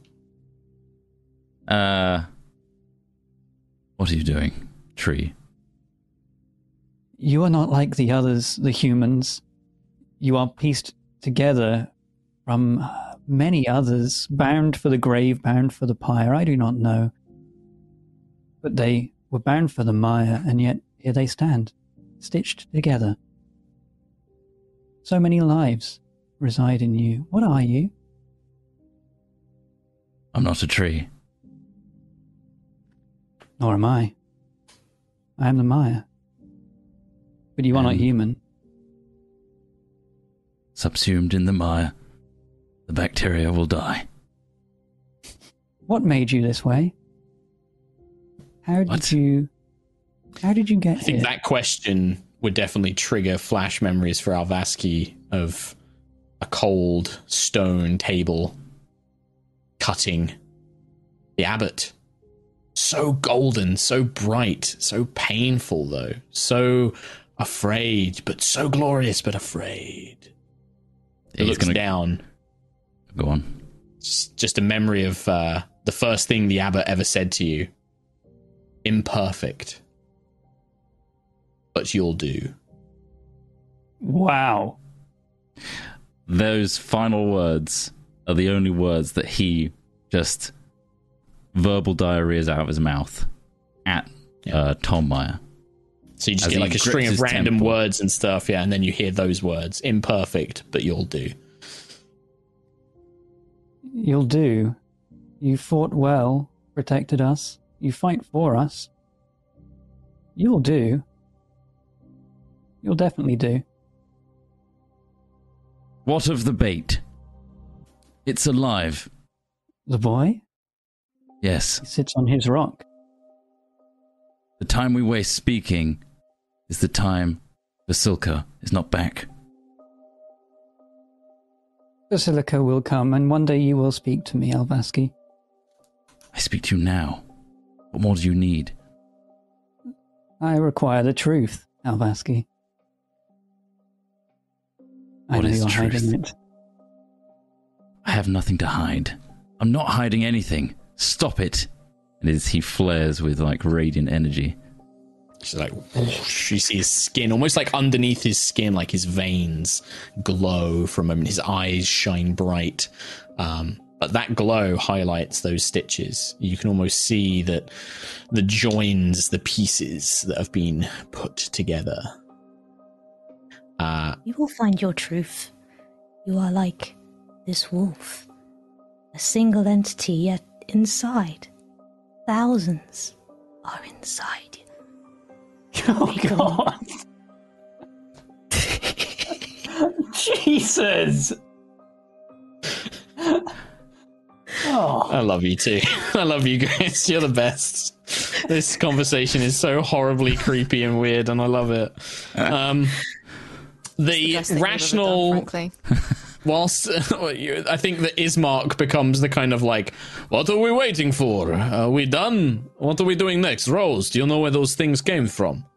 Uh, what are you doing, tree? You are not like the others, the humans. You are pieced together from many others, bound for the grave, bound for the pyre. I do not know. But they were bound for the mire, and yet here they stand, stitched together. So many lives reside in you. What are you? I'm not a tree. Nor am I. I am the mire. But you are not Um, human. Subsumed in the mire, the bacteria will die. What made you this way? How did What? you... How did you get I think here? that question would definitely trigger flash memories for Alvaski of a cold stone table cutting the abbot. So golden, so bright, so painful though, so afraid, but so glorious, but afraid. It He's looks gonna- down. Go on. Just, just a memory of uh, the first thing the abbot ever said to you. Imperfect. But you'll do. Wow. Those final words are the only words that he just verbal diarrheas out of his mouth at uh, Tom Meyer. So you just As get he like a grips string of his random temple. words and stuff, yeah, and then you hear those words. Imperfect, but you'll do. You'll do. You fought well, protected us. You fight for us. You'll do. You'll definitely do. What of the bait? It's alive. The boy? Yes. He sits on his rock. The time we waste speaking is the time Vasilka is not back. Basilica will come, and one day you will speak to me, Alvaski. I speak to you now. What more do you need? I require the truth, Alvaski. I What know is you're truth? hiding it. I have nothing to hide. I'm not hiding anything. Stop it. And as he flares with like radiant energy. She's like, whoosh, you see his skin, almost like underneath his skin, like his veins glow for a moment. His eyes shine bright. Um, but that glow highlights those stitches. You can almost see that the joins, the pieces that have been put together. Uh, You will find your truth. You are like this wolf, a single entity, yet inside, thousands are inside you. Oh, God. Jesus. Oh. I love you too. I love you guys. You're the best. This conversation is so horribly creepy and weird, and I love it. Um, the, the rational, done, frankly. whilst I think that Ismark becomes the kind of like, what are we waiting for? Are we done? What are we doing next? Rose, do you know where those things came from?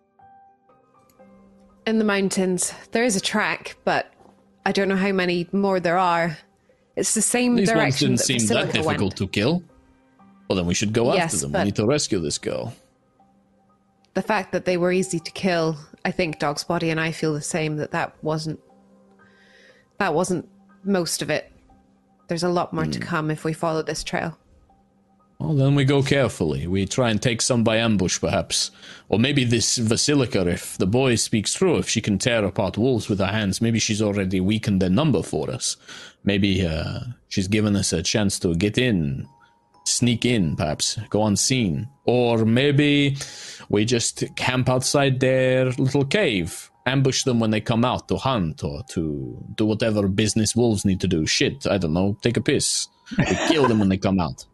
In the mountains, there is a track, but I don't know how many more there are. It's the same These ones direction didn't that seem Basilica that difficult went. to kill. Well, then we should go Yes, after them. but- We need to rescue this girl. The fact that they were easy to kill, I think Dog's Body and I feel the same, that that wasn't, that wasn't most of it. There's a lot more Hmm. to come if we follow this trail. Well, then we go carefully. We try and take some by ambush, perhaps. Or maybe this Vasilika, if the boy speaks true, if she can tear apart wolves with her hands, maybe she's already weakened their number for us. Maybe uh, she's given us a chance to get in, sneak in, perhaps, go unseen. Or maybe we just camp outside their little cave, ambush them when they come out to hunt or to do whatever business wolves need to do. Shit, I don't know, take a piss. We kill them when they come out.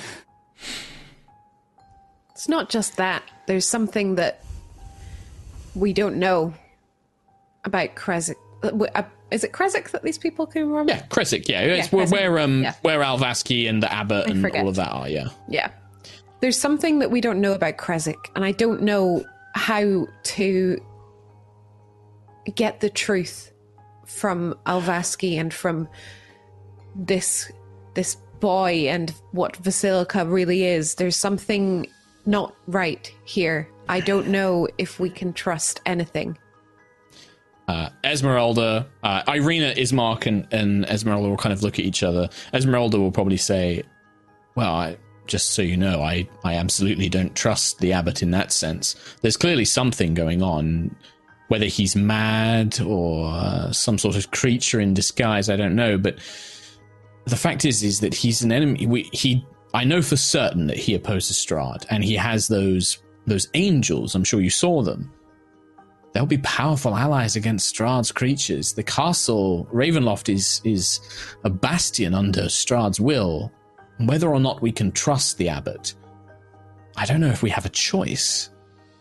It's not just that. There's something that we don't know about Krezk. Uh, Is it Krezk that these people came from? Yeah, Krezk, yeah. It's Yeah, where, Krezk. where, um, Yeah. where Alvaski and the Abbot I and forget. all of that are, yeah. Yeah. There's something that we don't know about Krezk, and I don't know how to get the truth from Alvaski and from this this boy and what Vasilika really is. There's something not right here. I don't know if we can trust anything. Uh, Esmeralda, uh, Irina, Ismark, and, and Esmeralda will kind of look at each other. Esmeralda will probably say, well, I, just so you know, I, I absolutely don't trust the Abbot in that sense. There's clearly something going on. Whether he's mad or uh, some sort of creature in disguise, I don't know. But the fact is, is that he's an enemy. We, he, I know for certain that he opposes Strahd, and he has those those angels. I'm sure you saw them. They'll be powerful allies against Strahd's creatures. The castle, Ravenloft, is is a bastion under Strahd's will. Whether or not we can trust the Abbot, I don't know if we have a choice.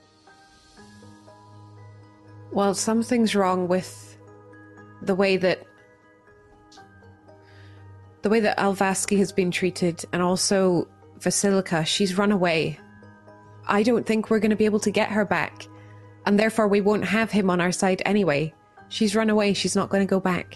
Well, something's wrong with the way that the way that Alvaski has been treated, and also Vasilika. She's run away. I don't think we're going to be able to get her back, and therefore we won't have him on our side anyway. She's run away. She's not going to go back.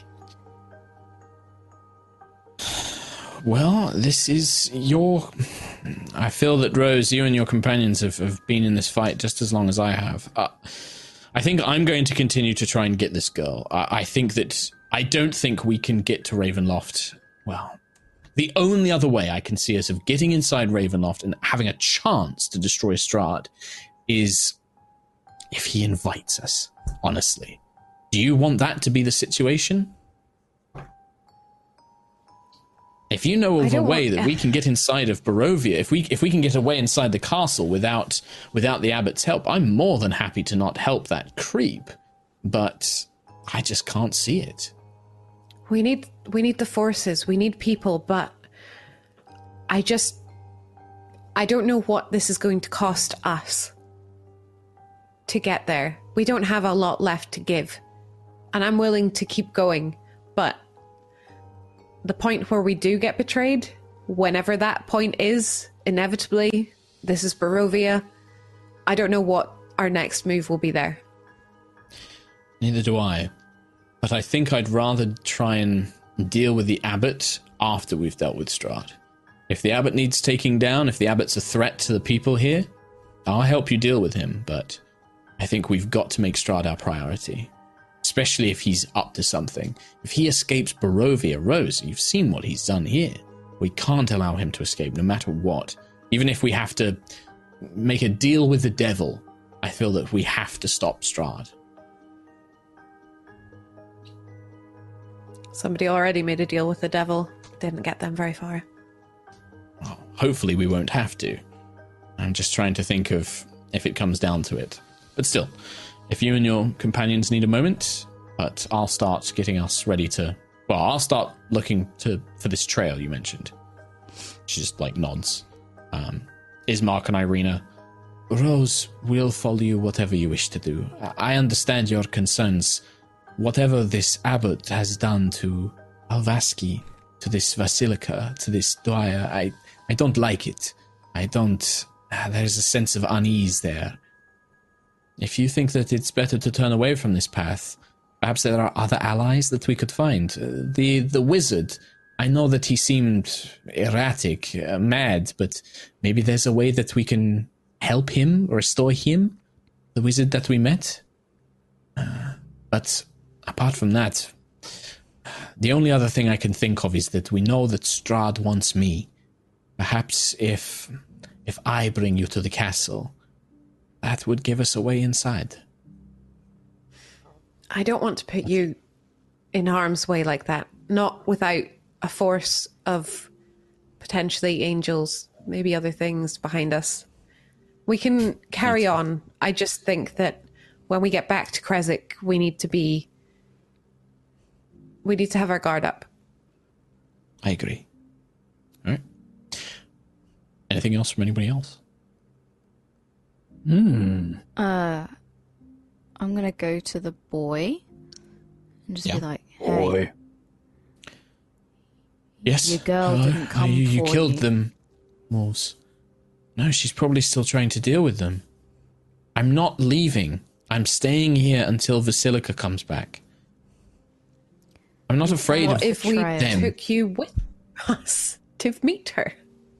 Well, this is your... I feel that, Rose, you and your companions have, have been in this fight just as long as I have. Uh, I think I'm going to continue to try and get this girl. I, I think that... I don't think we can get to Ravenloft. Well, the only other way I can see us of getting inside Ravenloft and having a chance to destroy Strahd is if he invites us, honestly. Do you want that to be the situation? If you know of a way want, that we can get inside of Barovia, if we if we can get away inside the castle without without the Abbot's help, I'm more than happy to not help that creep. But I just can't see it. We need we need the forces. We need people, but I just I don't know what this is going to cost us to get there. We don't have a lot left to give. And I'm willing to keep going, but the point where we do get betrayed, whenever that point is, inevitably, this is Barovia. I don't know what our next move will be there. Neither do I. But I think I'd rather try and deal with the Abbot after we've dealt with Strahd. If the Abbot needs taking down, if the Abbot's a threat to the people here, I'll help you deal with him, but I think we've got to make Strahd our priority. Especially if he's up to something. If he escapes Barovia, Rose, you've seen what he's done here. We can't allow him to escape, no matter what. Even if we have to make a deal with the devil, I feel that we have to stop Strahd. Somebody already made a deal with the devil. Didn't get them very far. Well, hopefully we won't have to. I'm just trying to think of if it comes down to it. But still, if you and your companions need a moment, but I'll start getting us ready to... Well, I'll start looking to for this trail you mentioned. She just like nods. Um, Ismark and Irina. Rose will follow you whatever you wish to do. I understand your concerns. Whatever this abbot has done to Alvaski, to this Vasilika, to this Dwyer, I, I don't like it. I don't... Uh, there's a sense of unease there. If you think that it's better to turn away from this path, perhaps there are other allies that we could find. Uh, the the wizard, I know that he seemed erratic, uh, mad, but maybe there's a way that we can help him, restore him, the wizard that we met. Uh, but apart from that, the only other thing I can think of is that we know that Strahd wants me. Perhaps if if I bring you to the castle, that would give us a way inside. I don't want to put you in harm's way like that. Not without a force of potentially angels, maybe other things behind us. We can carry on. I just think that when we get back to Krezk, we need to be... We need to have our guard up. I agree. All right. Anything else from anybody else? Hmm. Uh, I'm gonna go to the boy and just Yeah. be like, "Hey, Boy. Yes. Your girl Uh, didn't come you, you for killed you. them, Wolves. No, she's probably still trying to deal with them. I'm not leaving. I'm staying here until Vasilika comes back. I'm not afraid What of if we Try it. them. took you with us to meet her?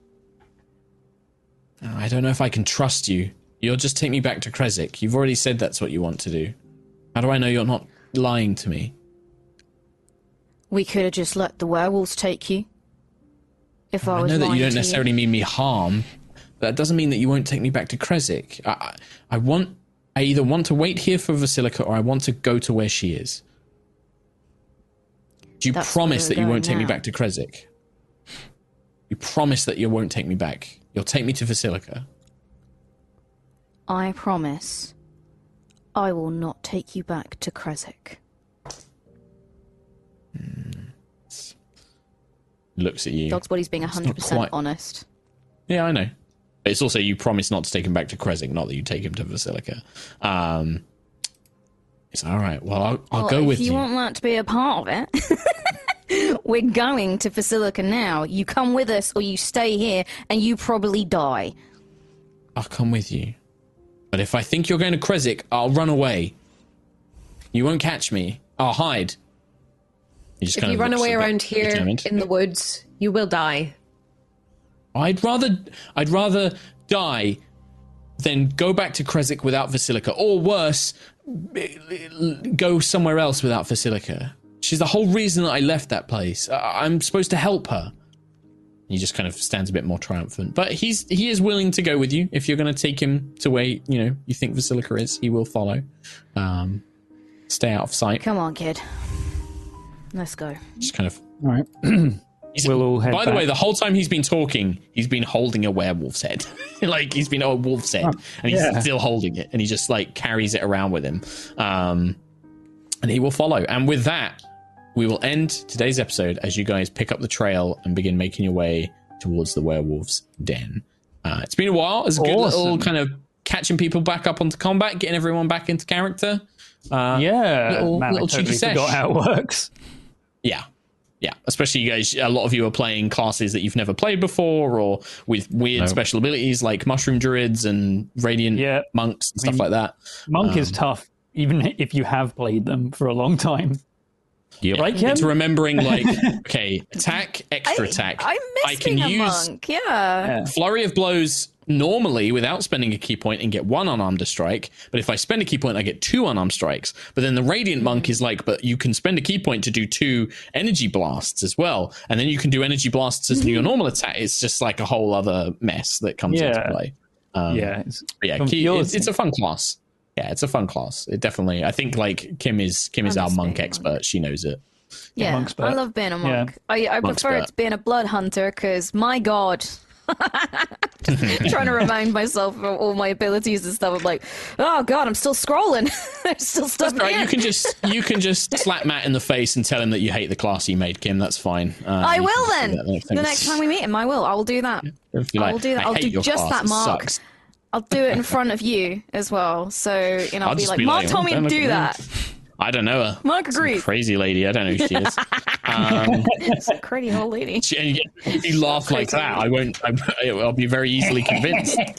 I don't know if I can trust you. You'll just take me back to Krezk. You've already said that's what you want to do. How do I know you're not lying to me? we could have just let the werewolves take you." If I, I was know that lying you don't to necessarily mean me harm, but that doesn't mean that you won't take me back to Krezk. I, I, I want... I either want to wait here for Vasilika or I want to go to where she is. Do you That's promise where that we're you won't going take me now. back to Krezk? You promise that you won't take me back. You'll take me to Vasilika. I promise I will not take you back to Krezk. Looks at you. Dog's body's being one hundred percent quite- honest. Yeah, I know. But it's also you promise not to take him back to Krezk, not that you take him to Vasilika. Um, it's all right. Well, I'll, I'll Well, go if with you. you. want that to be a part of it, we're going to Vasilika now. You come with us or you stay here and you probably die. I'll come with you. But if I think you're going to Krezk, I'll run away. You won't catch me. I'll hide. He just If kind you of run looks a away bit around here determined. in the woods, you will die. I'd rather I'd rather die than go back to Krezk without Vasilika, or worse, go somewhere else without Vasilika. She's the whole reason that I left that place. I- I'm supposed to help her. He just kind of stands a bit more triumphant, but he's he is willing to go with you if you're going to take him to where you know you think Vasilika is. He will follow. Um, stay out of sight. Come on, kid. Let's go. Just kind of. All right. He's, We'll all head by the back. way, the whole time he's been talking, he's been holding a werewolf's head. Like, he's been a wolf's head, and he's yeah. still holding it, and he just, like, carries it around with him. Um, and he will follow. And with that, we will end today's episode as you guys pick up the trail and begin making your way towards the werewolf's den. Uh, it's been a while. It's a good Awesome. little kind of catching people back up onto combat, getting everyone back into character. Uh, Yeah, little- man, little I totally cheeky sesh. forgot how it works. Yeah. Yeah. Especially you guys, a lot of you are playing classes that you've never played before or with weird No. special abilities like mushroom druids and radiant Yeah. monks and I stuff mean, like that. Monk is Um, tough, even if you have played them for a long time. Yep. Right, Kim? It's remembering like, okay, attack, extra I, attack. I miss I can being a use monk. Yeah. Yeah. flurry of blows normally without spending a key point and get one unarmed strike, but if I spend a key point I get two unarmed strikes. But then the radiant monk is like, but you can spend a key point to do two energy blasts as well, and then you can do energy blasts as your normal attack. It's just like a whole other mess that comes Yeah. into play. Um, yeah, it's but yeah, key, confusing. it's, it's a fun class. Yeah, it's a fun class. It definitely. I think like Kim is Kim is I our miss monk being a expert. monk. She knows it. Yeah, Monkspert. I love being a Yeah. monk. I, I Monkspert. prefer it to being a blood hunter because, my god, Just trying to remind myself of all my abilities and stuff. I'm like, oh god, I'm still scrolling. There's still stuff That's right. here. You can just you can just slap Matt in the face and tell him that you hate the class he made, Kim. That's fine. Uh, I you will can then. do that The next time we meet him, I will. I will do that. If you I like, will do that. I I'll hate do your just class, that it mark. sucks. I'll do it in front of you as well. So you know, I'll, I'll be just like, be Mark like, told oh, me don't to look do at that. I don't know her. Mark Some agrees. crazy lady. I don't know who she is. Um, It's a crazy old lady. she, if you laugh like that, I won't. I, I'll be very easily convinced. Blood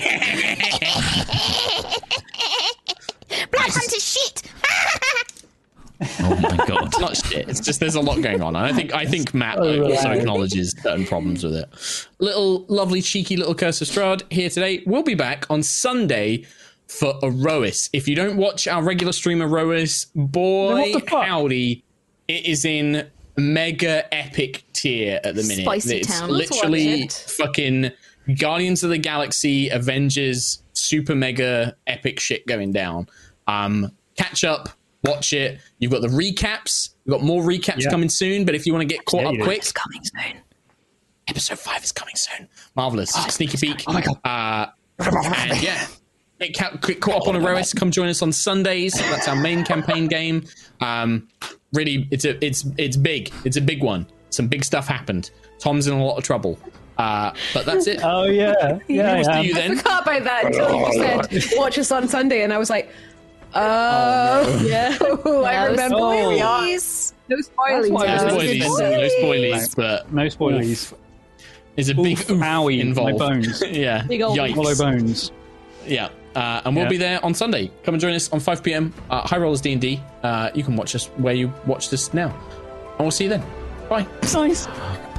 hunter shit. Oh my god. It's not shit. It's just there's a lot going on. And I think I think Matt also acknowledges certain problems with it. Little lovely cheeky little Curse of Strahd here today. We'll be back on Sunday for Erois. If you don't watch our regular stream Erois, boy howdy, it is in mega epic tier at the minute. Spicy it's town. Let's literally watch it. fucking Guardians of the Galaxy, Avengers, super mega epic shit going down. Um, catch up. Watch it. You've got the recaps. We've got more recaps Yeah. coming soon. But if you want to get caught Yeah, up you do. quick, It's coming soon. episode five is coming soon. Marvelous. Sneaky peek. Oh my god. Uh, and yeah, get ca- quick caught up on Erois. Come join us on Sundays. That's our main campaign game. Um, really, it's a it's it's big. It's a big one. Some big stuff happened. Tom's in a lot of trouble. Uh, but that's it. Oh yeah, yeah. We'll see yeah. you then. Forgot about that until you said watch us on Sunday, and I was like, oh, yeah. I No remember. spoilers. Where we are. Spoilies. No spoilers. why No I was spoilies. Spoilies. No spoilies. But No spoilies. there's a big Oof, oof owie, involved. my bones. yeah. Big old Yikes. Hollow bones. Yeah. Uh, and we'll Yeah. be there on Sunday. Come and join us on five p.m. Uh, High Rollers D and D. Uh, you can watch us where you watch this now. And we'll see you then. Bye. Nice.